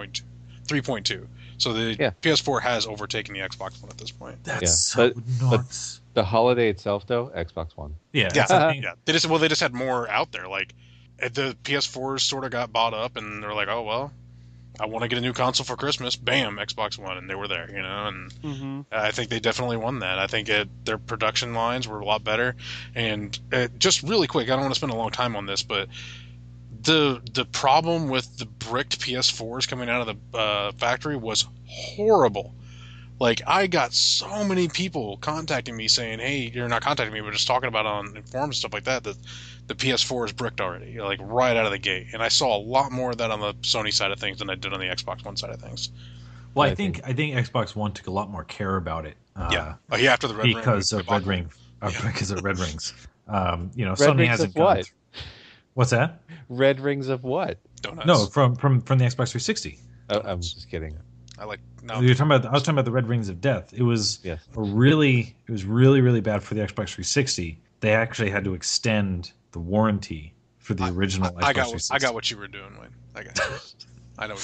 3.2. So the PS4 has overtaken the Xbox One at this point. That's so nuts. But the holiday itself, though, Xbox One. Yeah. They just had more out there. Like the PS4 sort of got bought up, and they're like, oh well, I want to get a new console for Christmas. Bam, Xbox One, and they were there. And I think they definitely won that. I think their production lines were a lot better. And just really quick, I don't want to spend a long time on this, but the problem with the bricked PS4s coming out of the factory was horrible. Like, I got so many people contacting me saying, hey, you're not contacting me, but just talking about it on forums and stuff like that the PS4 is bricked already, like right out of the gate. And I saw a lot more of that on the Sony side of things than I did on the Xbox One side of things. Well, I think Xbox One took a lot more care about it. After the Red because Ring. Of Red Ring. Because of Red Rings. Red Sony rings hasn't of what? What's that? Red rings of what? Donuts. No, from the Xbox 360. I'm just kidding. I was talking about the Red Rings of Death. It was really, really bad for the Xbox 360. They actually had to extend the warranty for the original Xbox 360. I got what you were doing, Wayne. I got you. I know.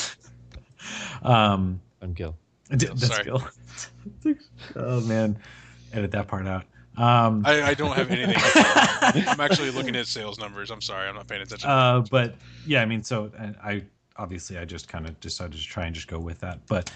I'm Gil. That's sorry. Gil. Oh man, edit that part out. I don't have anything. I'm actually looking at sales numbers. I'm sorry, I'm not paying attention. But yeah, I mean, so I just kind of decided to try and just go with that. But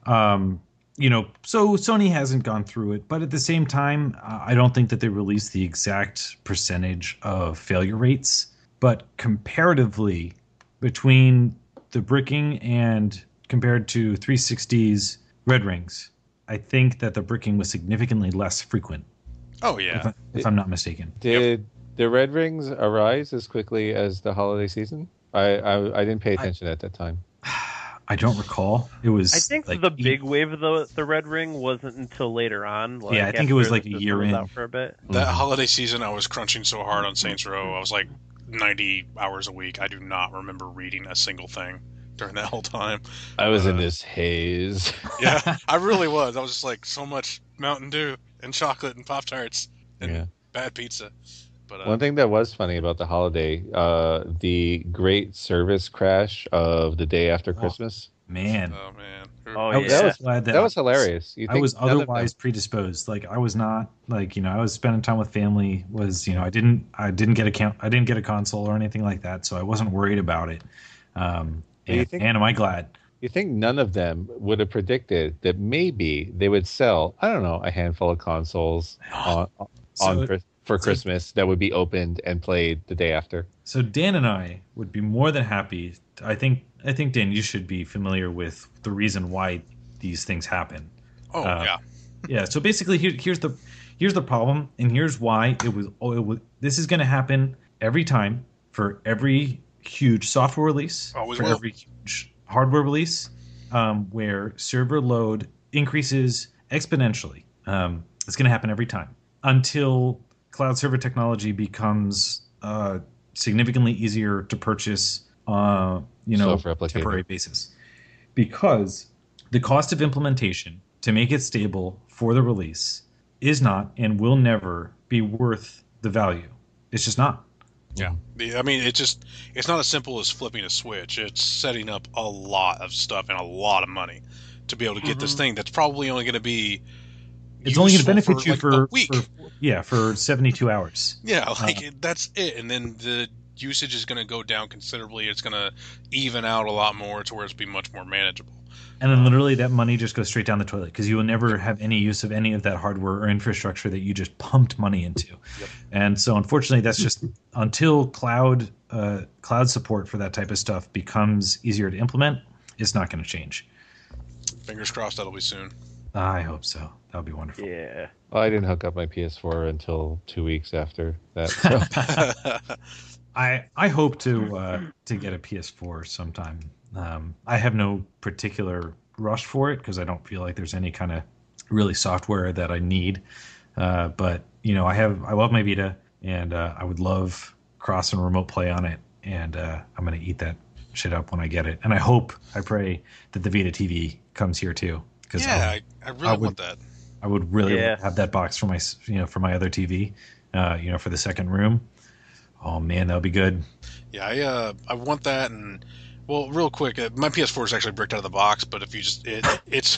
so Sony hasn't gone through it, but at the same time, I don't think that they released the exact percentage of failure rates. But comparatively, between the bricking and compared to 360's Red Rings, I think that the bricking was significantly less frequent. Oh yeah, if I'm not mistaken. Did the Red Rings arise as quickly as the holiday season? I didn't pay attention at that time. I don't recall. It was. I think the big wave of the Red Ring wasn't until later on. I think it was like a year in. Out for a bit. That holiday season, I was crunching so hard on Saints Row. I was like 90 hours a week. I do not remember reading a single thing during that whole time. I was in this haze. Yeah, I really was. I was just like so much Mountain Dew and chocolate and Pop-Tarts and bad pizza. But one thing that was funny about the holiday, the great service crash of the day after Christmas. Man. Oh man. I was glad that was hilarious. I was otherwise predisposed. Like I was not like, I was spending time with family. I didn't get a console or anything like that, so I wasn't worried about it. And am I glad? You think none of them would have predicted that maybe they would sell, I don't know, a handful of consoles for Christmas that would be opened and played the day after? So Dan and I would be more than happy. I think Dan, you should be familiar with the reason why these things happen. Oh yeah. Yeah. So basically, here's the problem, and here's why it was. This is going to happen every time for every huge software release, every huge hardware release, where server load increases exponentially. It's going to happen every time until cloud server technology becomes significantly easier to purchase, temporary basis. Because the cost of implementation to make it stable for the release is not and will never be worth the value. It's just not. Yeah. I mean, it's not as simple as flipping a switch. It's setting up a lot of stuff and a lot of money to be able to get this thing that's probably only going to be it's only going to benefit for you like for a week. For 72 hours. Yeah, that's it. And then the usage is going to go down considerably. It's going to even out a lot more to where it's be much more manageable. And then literally that money just goes straight down the toilet because you will never have any use of any of that hardware or infrastructure that you just pumped money into. Yep. And so unfortunately that's just until cloud support for that type of stuff becomes easier to implement, it's not going to change. Fingers crossed that'll be soon. I hope so. That would be wonderful. Yeah. Well, I didn't hook up my PS4 until 2 weeks after that. So. I hope to get a PS4 sometime. I have no particular rush for it because I don't feel like there's any kind of really software that I need. But I love my Vita, and I would love cross and remote play on it. And I'm gonna eat that shit up when I get it. And I pray that the Vita TV comes here too. Yeah, I really want that. I would really have that box for my other TV, for the second room. Oh man, that would be good. Yeah, I want that. And well, real quick, my PS4 is actually bricked out of the box, but if you just it's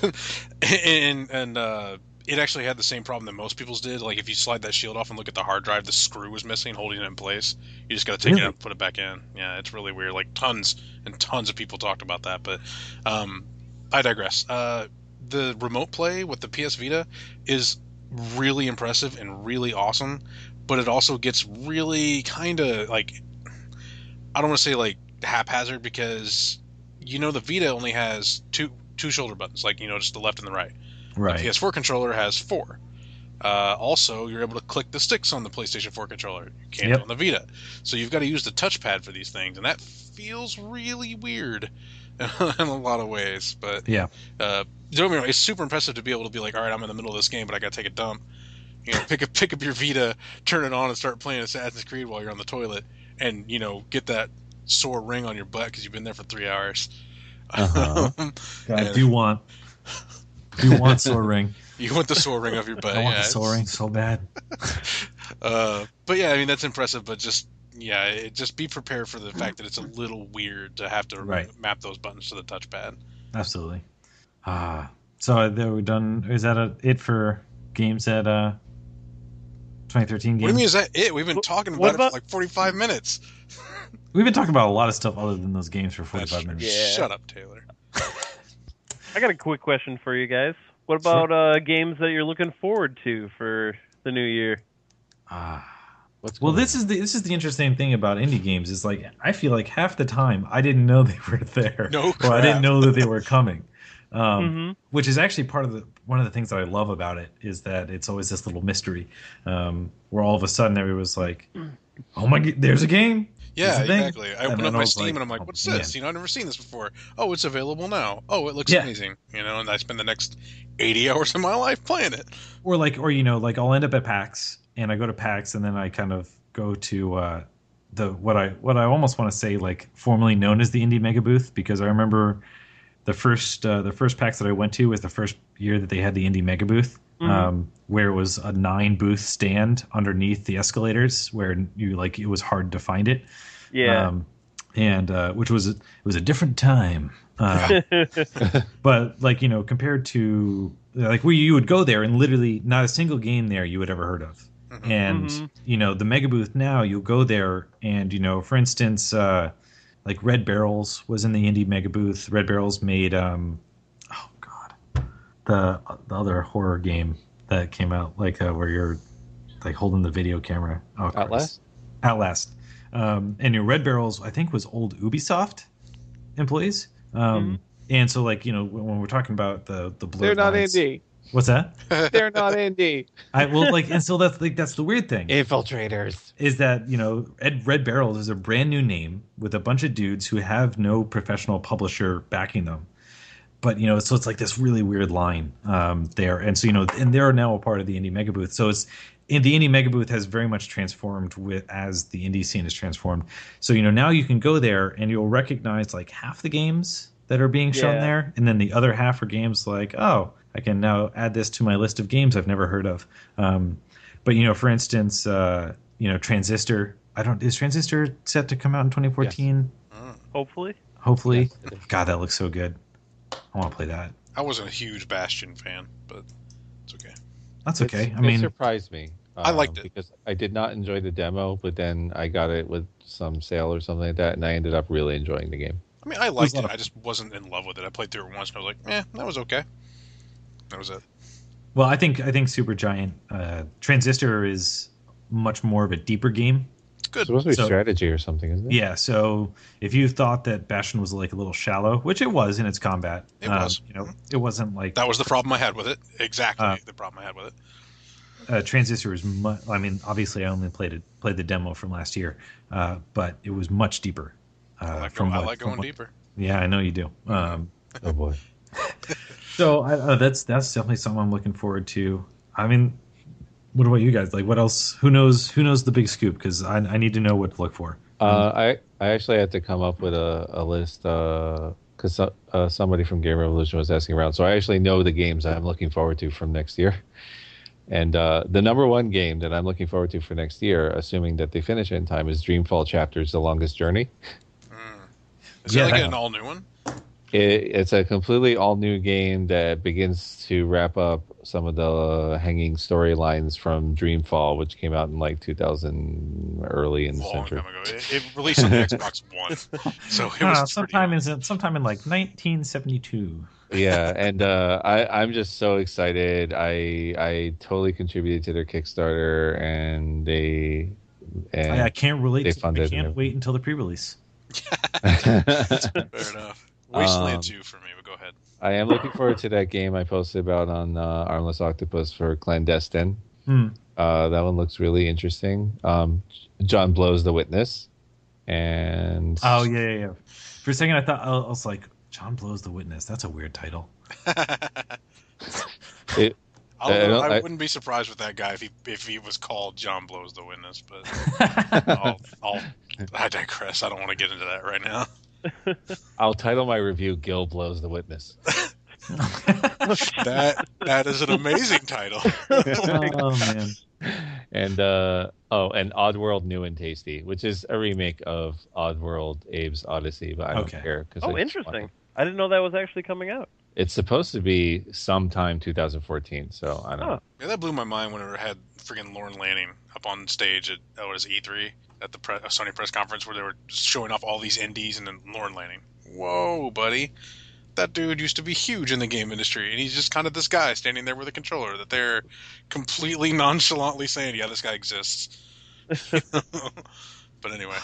and it actually had the same problem that most people's did. Like if you slide that shield off and look at the hard drive, the screw was missing, holding it in place. You just got to take it out and put it back in. Yeah, it's really weird. Like tons and tons of people talked about that, but I digress. The remote play with the PS Vita is really impressive and really awesome, but it also gets really kind of like, I don't want to say like haphazard because the Vita only has two shoulder buttons, like just the left and the right. Right. The PS4 controller has 4. Also, you're able to click the sticks on the PlayStation 4 controller. You can't on the Vita. So you've got to use the touchpad for these things, and that feels really weird in a lot of ways. But yeah, don't get me wrong, it's super impressive to be able to be like, all right, I'm in the middle of this game, but I got to take a dump. Pick up your Vita, turn it on, and start playing Assassin's Creed while you're on the toilet, and get that sore ring on your butt because you've been there for 3 hours. God, I do want sore ring. You want the sore ring off your butt. I want the sore ring so bad. But yeah, I mean that's impressive. But just be prepared for the fact that it's a little weird to have to map those buttons to the touchpad. Absolutely. So we're done. Is that it for games at 2013 games? What do you mean? Is that it? We've been talking about it for like 45 minutes. We've been talking about a lot of stuff other than those games for 45 minutes. Yeah. Shut up, Taylor. I got a quick question for you guys. What about games that you're looking forward to for the new year? This is the interesting thing about indie games is like I feel like half the time I didn't know they were there. No crap. Or I didn't know that they were coming. Which is actually one of the things that I love about it is that it's always this little mystery where all of a sudden everybody was like, "Oh my, there's a game." Yeah, exactly. I open up my Steam and I'm like, "What's this? I've never seen this before. Oh, it's available now. Oh, it looks amazing." And I spend the next 80 hours of my life playing it. Or I'll end up at PAX and I go to PAX and then I kind of go to what I almost want to say like formerly known as the Indie Mega Booth, because I remember the first PAX that I went to was the first year that they had the Indie Mega Booth, where it was a 9-booth stand underneath the escalators, where it was hard to find it. Yeah, and it was a different time. But compared to where you would go there and literally not a single game there you had ever heard of. And the Mega Booth now, you'll go there and for instance. Red Barrels was in the Indie Mega Booth. Red Barrels made the other horror game that came out where you're holding the video camera. Oh, Outlast. And Red Barrels I think was old Ubisoft employees. And so when we're talking about the blurred they're not lines, indie. What's that? They're not indie. And so that's the weird thing. Infiltrators. Is that, Red Barrels is a brand new name with a bunch of dudes who have no professional publisher backing them. But, so it's like this really weird line there. And so, and they're now a part of the Indie Mega Booth. So the Indie Mega Booth has very much transformed as the indie scene has transformed. So, now you can go there and you'll recognize half the games that are being shown there, and then the other half are games like, oh, I can now add this to my list of games I've never heard of. But for instance, Transistor. Is Transistor set to come out in 2014? Yes. Hopefully. Yes, God, that looks so good. I want to play that. I wasn't a huge Bastion fan, but it's okay. That's okay. It surprised me. I liked it because I did not enjoy the demo, but then I got it with some sale or something like that, and I ended up really enjoying the game. I mean, I liked it. I just wasn't in love with it. I played through it once, and I was like, that was okay. That was it. Well, I think Supergiant Transistor is much more of a deeper game. It's good. It's supposed to be strategy or something, isn't it? Yeah. So if you thought that Bastion was like a little shallow, which it was in its combat, it was. It wasn't like that was the problem I had with it. Exactly the problem I had with it. Transistor is obviously I only played the demo from last year, but it was much deeper. I like going deeper. Yeah, I know you do. Oh boy. So that's definitely something I'm looking forward to. I mean, what about you guys? Like, what else? Who knows the big scoop? Because I need to know what to look for. I actually had to come up with a list because somebody from Game Revolution was asking around. So I actually know the games I'm looking forward to from next year. And the number one game that I'm looking forward to for next year, assuming that they finish it in time, is Dreamfall Chapters: The Longest Journey. Is it like an all-new one? It's a completely all-new game that begins to wrap up some of the hanging storylines from Dreamfall, which came out in like 2000, early in the century. Long time ago. It released on the Xbox One, so it was sometime in like 1972. Yeah, and I'm just so excited. I totally contributed to their Kickstarter, and I can't relate. I can't wait until the pre-release. Fair enough. Wasteland 2 for me, but go ahead. I am looking forward to that game I posted about on Armless Octopus for Clandestine. That one looks really interesting. John Blows the Witness, and yeah. For a second, I was like, John Blows the Witness. That's a weird title. I wouldn't be surprised with that guy if he was called John Blows the Witness, but I digress. I don't want to get into that right now. I'll title my review "Gil Blows the Witness." that is an amazing title. Oh man. And Oddworld New and Tasty, which is a remake of Oddworld Abe's Odyssey, but I don't care. Interesting. I didn't know that was actually coming out. It's supposed to be sometime 2014, so I don't know. Yeah, that blew my mind when it had freaking Lorne Lanning up on stage at E3 at the Sony press conference where they were just showing off all these indies and then Lorne Lanning. Whoa, buddy. That dude used to be huge in the game industry, and he's just kind of this guy standing there with a controller that they're completely nonchalantly saying, yeah, this guy exists. But anyway.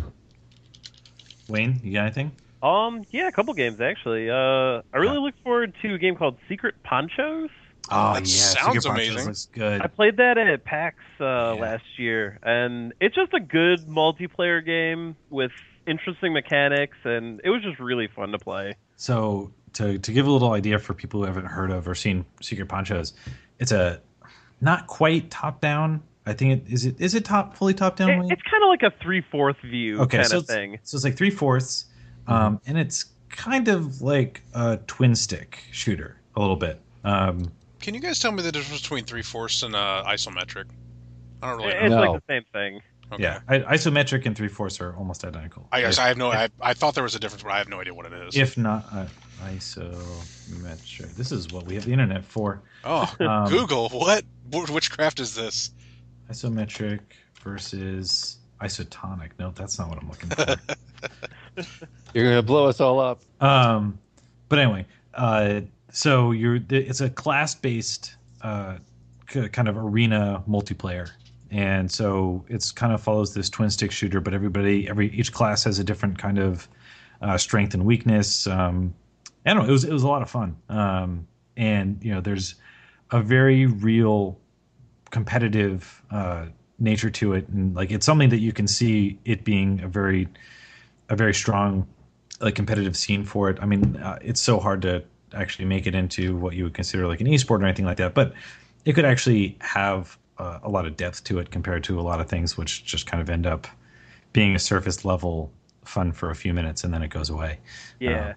Wayne, you got anything? Yeah, a couple games actually. I really look forward to a game called Secret Ponchos. Oh, that sounds amazing. Looks good. I played that at PAX last year, and it's just a good multiplayer game with interesting mechanics, and it was just really fun to play. So, to give a little idea for people who haven't heard of or seen Secret Ponchos, it's a not quite top-down. I think is it fully top-down? It's kind of like a 3/4 view kind of thing. So it's like 3/4, and it's kind of like a twin stick shooter a little bit. Can you guys tell me the difference between 3/4 and isometric? I don't really know. It's like the same thing. Okay. Yeah, isometric and 3/4 are almost identical. I have no. I thought there was a difference, but I have no idea what it is. If not isometric, this is what we have the internet for. Oh, Google, what? Witchcraft is this? Isometric versus isotonic. No, that's not what I'm looking for. You're gonna blow us all up. But anyway, so it's a class-based kind of arena multiplayer. And so it's kind of follows this twin stick shooter, but each class has a different kind of strength and weakness. I don't know. It was a lot of fun. And there's a very real competitive nature to it, and like it's something that you can see it being a very strong competitive scene for it. I mean, it's so hard to actually make it into what you would consider like an esport or anything like that, but it could actually have a lot of depth to it compared to a lot of things which just kind of end up being a surface level fun for a few minutes and then it goes away. Yeah.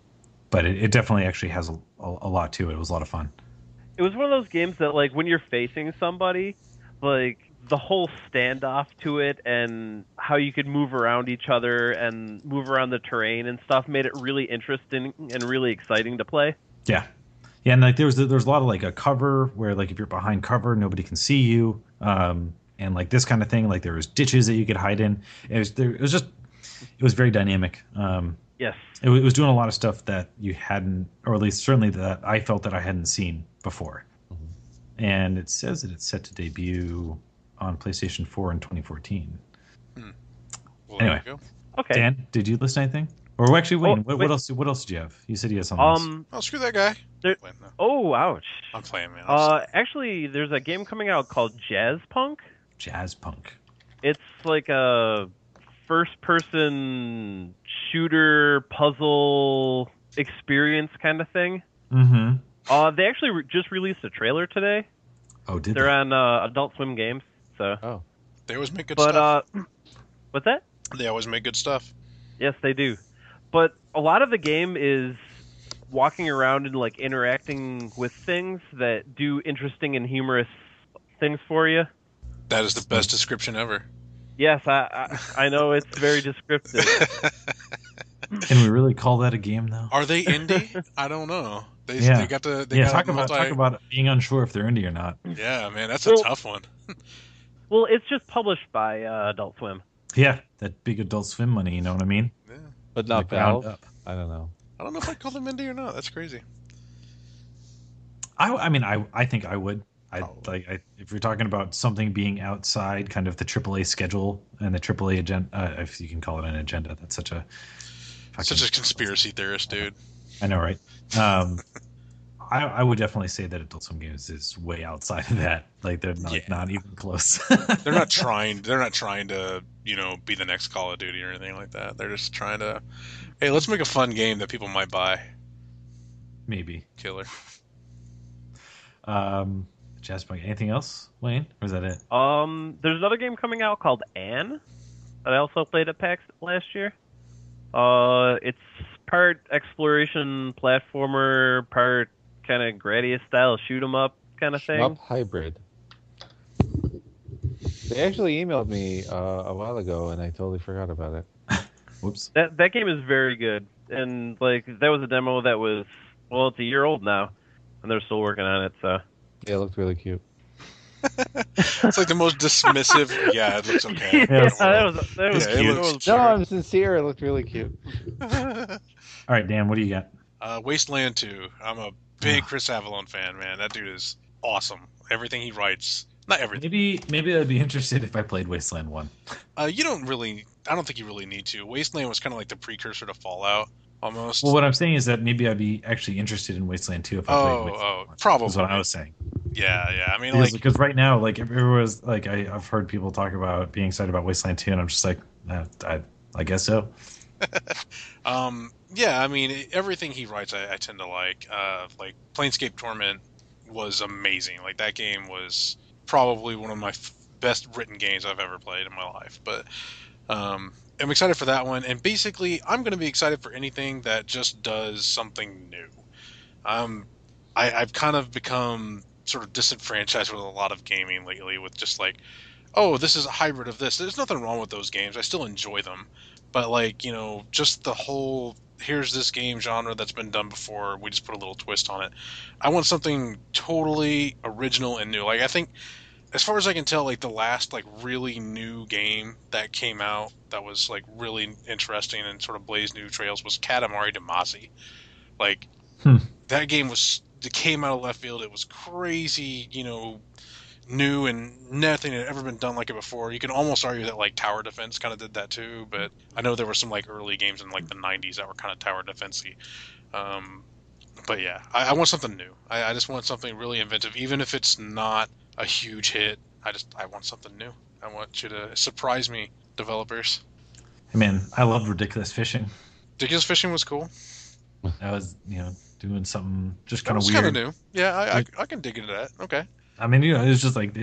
but it definitely actually has a lot to it. It was a lot of fun. It was one of those games that, like, when you're facing somebody, like, the whole standoff to it and how you could move around each other and move around the terrain and stuff made it really interesting and really exciting to play. Yeah. Yeah, and like there's a lot of like a cover where like if you're behind cover, nobody can see you, and like this kind of thing. Like there was ditches that you could hide in. It was very dynamic. Yes, it was doing a lot of stuff that you hadn't, or at least certainly that I felt that I hadn't seen before. Mm-hmm. And it says that it's set to debut on PlayStation 4 in 2014. Well, anyway, okay. Dan, did you list anything? Or actually, Wayne, what else? What else did you have? You said you had something else. Oh, screw that guy. Oh, ouch. I'm playing, man. Actually, there's a game coming out called Jazzpunk. Jazzpunk. It's like a first-person shooter puzzle experience kind of thing. Mm-hmm. They actually just released a trailer today. Oh, did They're on Adult Swim Games. So. They always make good stuff. What's that? They always make good stuff. Yes, they do. But a lot of the game is walking around and like interacting with things that do interesting and humorous things for you. That is the best description ever. Yes, I know it's very descriptive. Can we really call that a game, though? Are they indie? I don't know. They got the talk about being unsure if they're indie or not. Yeah, man, that's a tough one. Well, it's just published by Adult Swim. Yeah, that big Adult Swim money. You know what I mean? Yeah. But not Valve. I don't know. I don't know if I call them indie or not. That's crazy. I think I would. If you're talking about something being outside kind of the AAA schedule and the AAA agenda, if you can call it an agenda, that's such a conspiracy theorist, dude. I know, right? I would definitely say that Adult Swim Games is way outside of that. Like they're not even close. They're not trying to, be the next Call of Duty or anything like that. They're just trying to, hey, let's make a fun game that people might buy. Maybe. Killer. Jazzpunk. Anything else, Wayne? Or is that it? There's another game coming out called Anne that I also played at PAX last year. It's part exploration platformer, part kind of Gradius style shoot 'em up kind of thing. Up hybrid. They actually emailed me a while ago, and I totally forgot about it. Whoops. That game is very good, and like that was a demo that was it's a year old now, and they're still working on it. So yeah, it looked really cute. It's like the most dismissive. Yeah, it looks okay. Yeah, that was cute. No, I'm sincere. It looked really cute. All right, Dan, what do you got? Wasteland 2. I'm a big Chris Avellone fan, man. That dude is awesome. Everything he writes. Not everything. Maybe I'd be interested if I played Wasteland 1. You don't really. I don't think you really need to. Wasteland was kind of like the precursor to Fallout, almost. Well, what I'm saying is that maybe I'd be actually interested in Wasteland 2 if I played Wasteland 1. Probably. That's what I was saying. Yeah. I mean, because right now, like everyone's like, I've heard people talk about being excited about Wasteland 2, and I'm just like, I guess so. Yeah, I mean, everything he writes, I tend to like. Like Planescape Torment was amazing. Like that game was probably one of my best written games I've ever played in my life. But I'm excited for that one, and basically, I'm going to be excited for anything that just does something new. I've kind of become sort of disenfranchised with a lot of gaming lately, with just like, oh, this is a hybrid of this. There's nothing wrong with those games. I still enjoy them, but like, just the whole, here's this game genre that's been done before, we just put a little twist on it. I want something totally original and new. Like, I think, as far as I can tell, like the last like really new game that came out that was like really interesting and sort of blazed new trails was Katamari Damacy. Like that game came out of left field. It was crazy, new, and nothing had ever been done like it before. You can almost argue that like Tower Defense kind of did that too, but I know there were some like early games in like the 90s that were kind of Tower Defense-y. But yeah, I want something new. I just want something really inventive, even if it's not a huge hit. I want something new. I want you to surprise me, developers. Hey man, I loved Ridiculous Fishing. Ridiculous Fishing was cool. I was, doing something just kind of weird. Kind of new. Yeah, I can dig into that. Okay. I mean, it was just like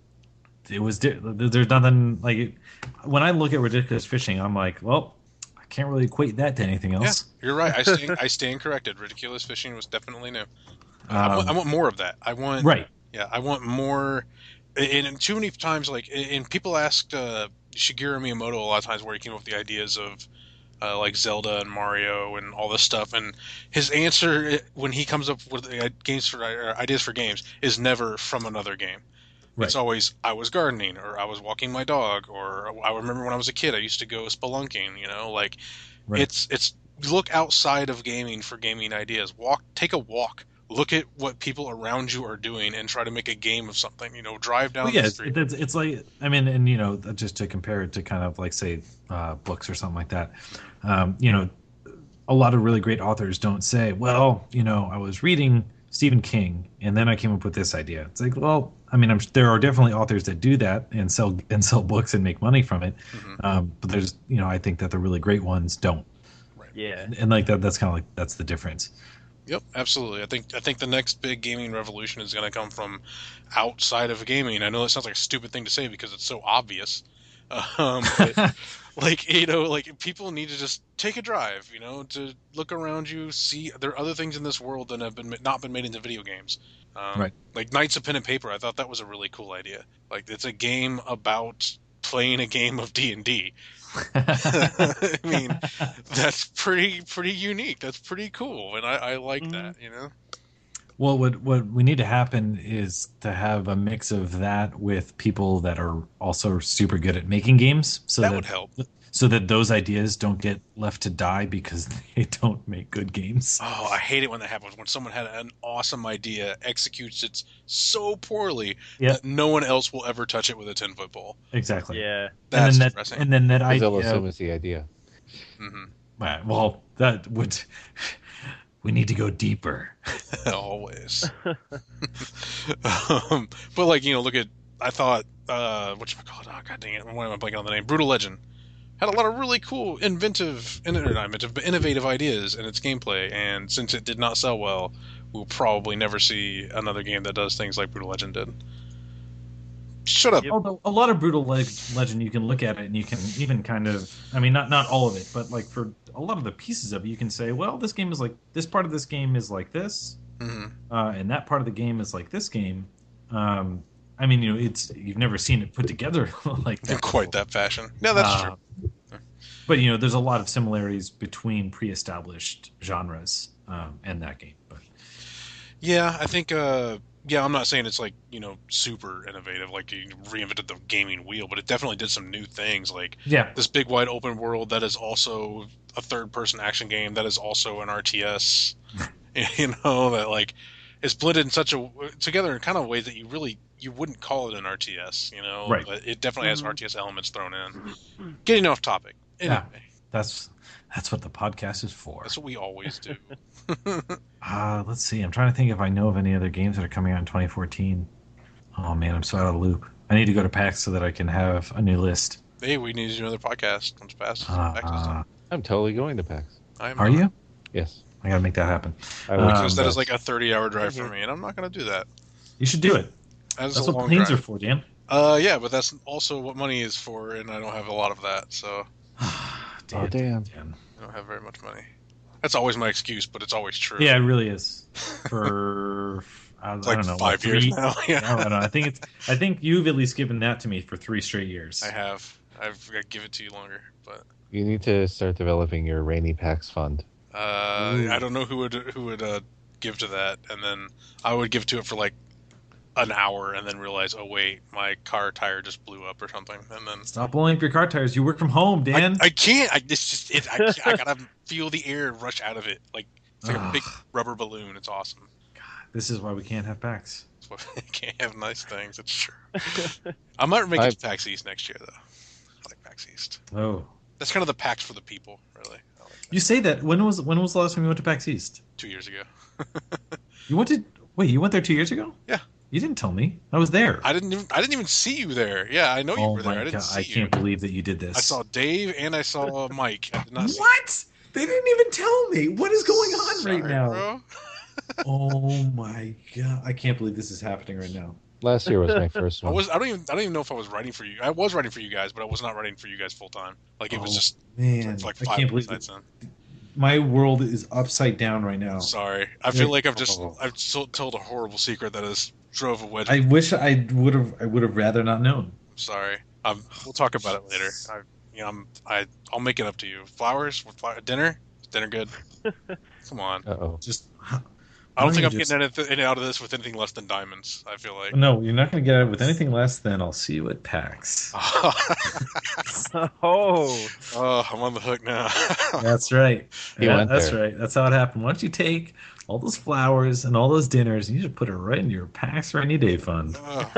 it was. There's nothing like it. When I look at Ridiculous Fishing, I'm like, well, I can't really equate that to anything else. Yeah, you're right. I stand corrected. Ridiculous fishing was definitely new. I want more of that. I want more. And too many times, and people asked Shigeru Miyamoto a lot of times where he came up with the ideas of like Zelda and Mario and all this stuff, and his answer when he comes up with ideas for games is never from another game. Right. It's always, I was gardening, or I was walking my dog, or I remember when I was a kid I used to go spelunking. It's look outside of gaming for gaming ideas. Take a walk. Look at what people around you are doing and try to make a game of something. Drive down the street. It's like, I mean, and just to compare it to kind of like, say, books or something like that. A lot of really great authors don't say, well, I was reading Stephen King and then I came up with this idea. It's like, well, I mean, there are definitely authors that do that and sell books and make money from it. Mm-hmm. But there's, I think that the really great ones don't. Right. Yeah. And like that's kind of like, that's the difference. Yep, absolutely. I think the next big gaming revolution is going to come from outside of gaming. I know that sounds like a stupid thing to say because it's so obvious. But people need to just take a drive, to look around you, see there are other things in this world that have not been made into video games. Right. Like Knights of Pen and Paper, I thought that was a really cool idea. Like, it's a game about playing a game of D&D. I mean, that's pretty unique. That's pretty cool, and I like that. Well, what we need to happen is to have a mix of that with people that are also super good at making games. So that would help. So that those ideas don't get left to die because they don't make good games. Oh, I hate it when that happens. When someone had an awesome idea, executes it so poorly that no one else will ever touch it with a 10-foot pole. Exactly. Yeah. That's depressing. And then that idea. They'll assume it's the idea. Mm-hmm. Right, well, that would. We need to go deeper. Always. But look at. I thought. Whatchamacallit? Oh, God dang it! Why am I blanking on the name? Brutal Legend had a lot of really cool, innovative ideas in its gameplay, and since it did not sell well, we'll probably never see another game that does things like Brutal Legend did. Shut up. Although a lot of Brutal Legend, you can look at it and you can even kind of, I mean, not all of it, but like for a lot of the pieces of it, you can say, well, this game is like, this part of this game is like this, and that part of the game is like this game. I mean, you've never seen it put together like that. In quite that fashion. No, that's true. But there's a lot of similarities between pre-established genres and that game. But yeah, I think. I'm not saying it's like super innovative, like you reinvented the gaming wheel, but it definitely did some new things. Like this big wide open world that is also a third-person action game that is also an RTS. That like is blended in together in kind of ways that you wouldn't call it an RTS. Right. But it definitely has RTS elements thrown in. Getting off topic. Anyway. Yeah, that's what the podcast is for. That's what we always do. Let's see. I'm trying to think if I know of any other games that are coming out in 2014. Oh man, I'm so out of the loop. I need to go to PAX so that I can have a new list. Hey, we need to do another podcast once PAX is done. I'm totally going to PAX. Are you? Yes. I gotta make that happen. Because that is like a 30-hour drive for me, and I'm not going to do that. You should do it. That's what planes are for, Dan. Yeah, but that's also what money is for, and I don't have a lot of that, so. Damn. I don't have very much money. That's always my excuse, but it's always true. Yeah, it really is. For I don't know, 5 years now. Yeah. I don't know. I think you've at least given that to me for 3 straight years. I have. I've got to give it to you longer, but you need to start developing your Rainy PAX fund. I don't know who would give to that, and then I would give to it for like an hour, and then realize, oh wait, my car tire just blew up or something, and then stop blowing up your car tires. You work from home, Dan. I can't. I gotta feel the air rush out of it. Like it's like a big rubber balloon. It's awesome. God, this is why we can't have PAX. That's why we can't have nice things. It's true. I might make it to PAX East next year, though. I like PAX East. Oh, that's kind of the PAX for the people, really. I like that. You say that. When was the last time you went to PAX East? 2 years ago. You went there 2 years ago? Yeah. You didn't tell me. I was there. I didn't even see you there. Yeah, I know you were there. I didn't see you. I can't believe that you did this. I saw Dave and I saw Mike. I did not see what? They didn't even tell me. What is going on Sorry, right now? Bro. Oh my god! I can't believe this is happening right now. Last year was my first one. I don't even know if I was writing for you. I was writing for you guys, but I was not writing for you guys full time. Like it was just like 5 I can't believe nights in. My world is upside down right now. Sorry, I feel like I've told a horrible secret that has drove a wedge. I wish I would have rather not known. I'm sorry. We'll talk about it later. I'll make it up to you. Flowers, dinner good. Come on. Just. I don't think I'm getting anything out of this with anything less than diamonds. I feel like. No, you're not going to get it with anything less than I'll see you at PAX. Oh, I'm on the hook now. That's right. That's right. That's how it happened. Why don't you take all those flowers and all those dinners and you just put it right into your PAX Rainy Day fund.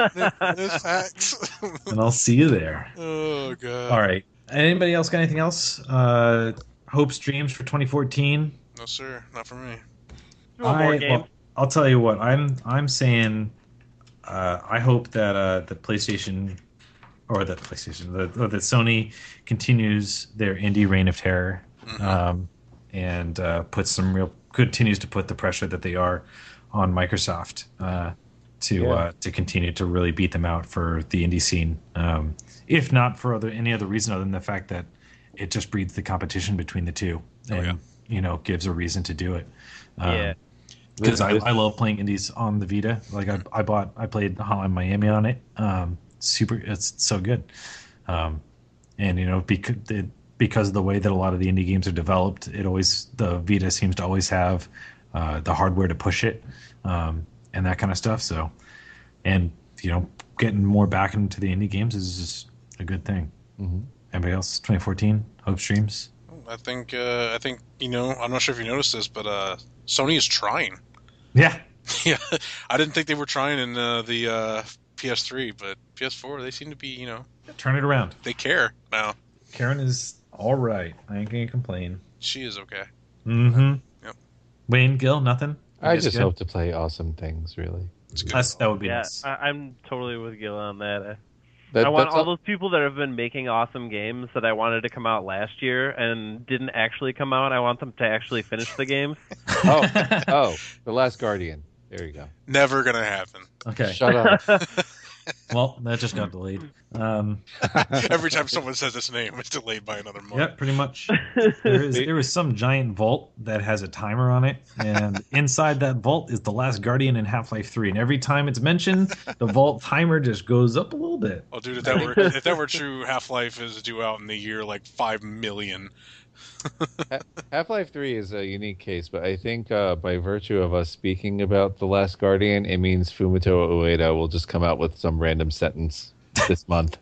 PAX. And I'll see you there. Oh, God. All right. Anybody else got anything else? Hopes, dreams for 2014? No, sir. Not for me. Well, I'll tell you what. I'm saying. I hope that the PlayStation, or that Sony continues their indie reign of terror, and continues to put the pressure that they are on Microsoft to continue to really beat them out for the indie scene. If not for any other reason other than the fact that it just breeds the competition between the two, and gives a reason to do it. Because I love playing indies on the Vita. Like I played Hotline Miami on it. It's so good. And because of the way that a lot of the indie games are developed, the Vita seems to always have the hardware to push it, and that kind of stuff. So, and getting more back into the indie games is just a good thing. Mm-hmm. Anybody else? 2014 hopes, dreams. I think I'm not sure if you noticed this, but Sony is trying. Yeah. Yeah. I didn't think they were trying in the PS3, but PS4 they seem to be, turn it around. They care now. Karen is all right. I ain't gonna complain. She is okay. Mm-hmm. Yep. Wayne, Gil, nothing? I just hope to play awesome things, really. That would be nice. I'm totally with Gil on that. I want all those people that have been making awesome games that I wanted to come out last year and didn't actually come out. I want them to actually finish the games. The Last Guardian. There you go. Never gonna happen. Okay. Shut up. Well, that just got delayed. Every time someone says its name, it's delayed by another month. Yeah, pretty much. There is some giant vault that has a timer on it, and inside that vault is The Last Guardian and Half-Life 3. And every time it's mentioned, the vault timer just goes up a little bit. Oh, dude, if that were true, Half-Life is due out in the year like 5 million. Half-Life 3 is a unique case, but I think by virtue of us speaking about The Last Guardian, it means Fumito Ueda will just come out with some random sentence this month.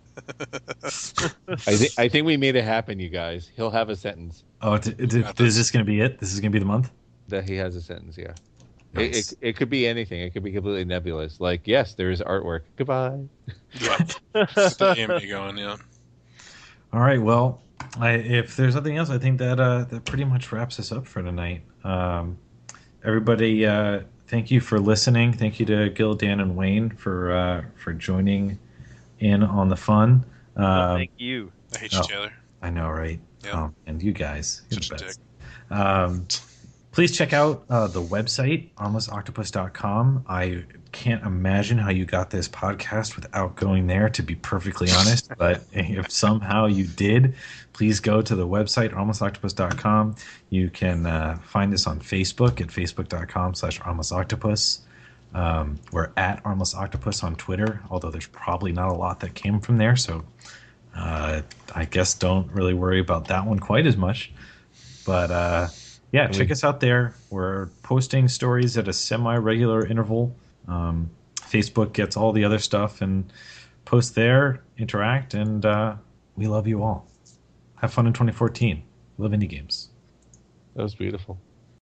I think we made it happen, you guys. He'll have a sentence. Oh, is this going to be it? This is going to be the month? That he has a sentence, yeah. Nice. It could be anything. It could be completely nebulous. Like, yes, there is artwork. Goodbye. Yeah. The AMA going, yeah. All right, well, if there's nothing else, I think that pretty much wraps us up for tonight. Everybody, thank you for listening. Thank you to Gil, Dan, and Wayne for joining in on the fun. Thank you. I hate you, Taylor. I know, right? Yeah. And you guys, you're such the a best. dick. Please check out the website, armlessoctopus.com. I can't imagine how you got this podcast without going there, to be perfectly honest. But if somehow you did, please go to the website, armlessoctopus.com. You can find us on Facebook at facebook.com/armlessoctopus. We're at Armless Octopus on Twitter, although there's probably not a lot that came from there. So I guess don't really worry about that one quite as much. But yeah, check us out there. We're posting stories at a semi-regular interval. Facebook gets all the other stuff and post there, interact, and we love you all. Have fun in 2014. Love indie games. That was beautiful.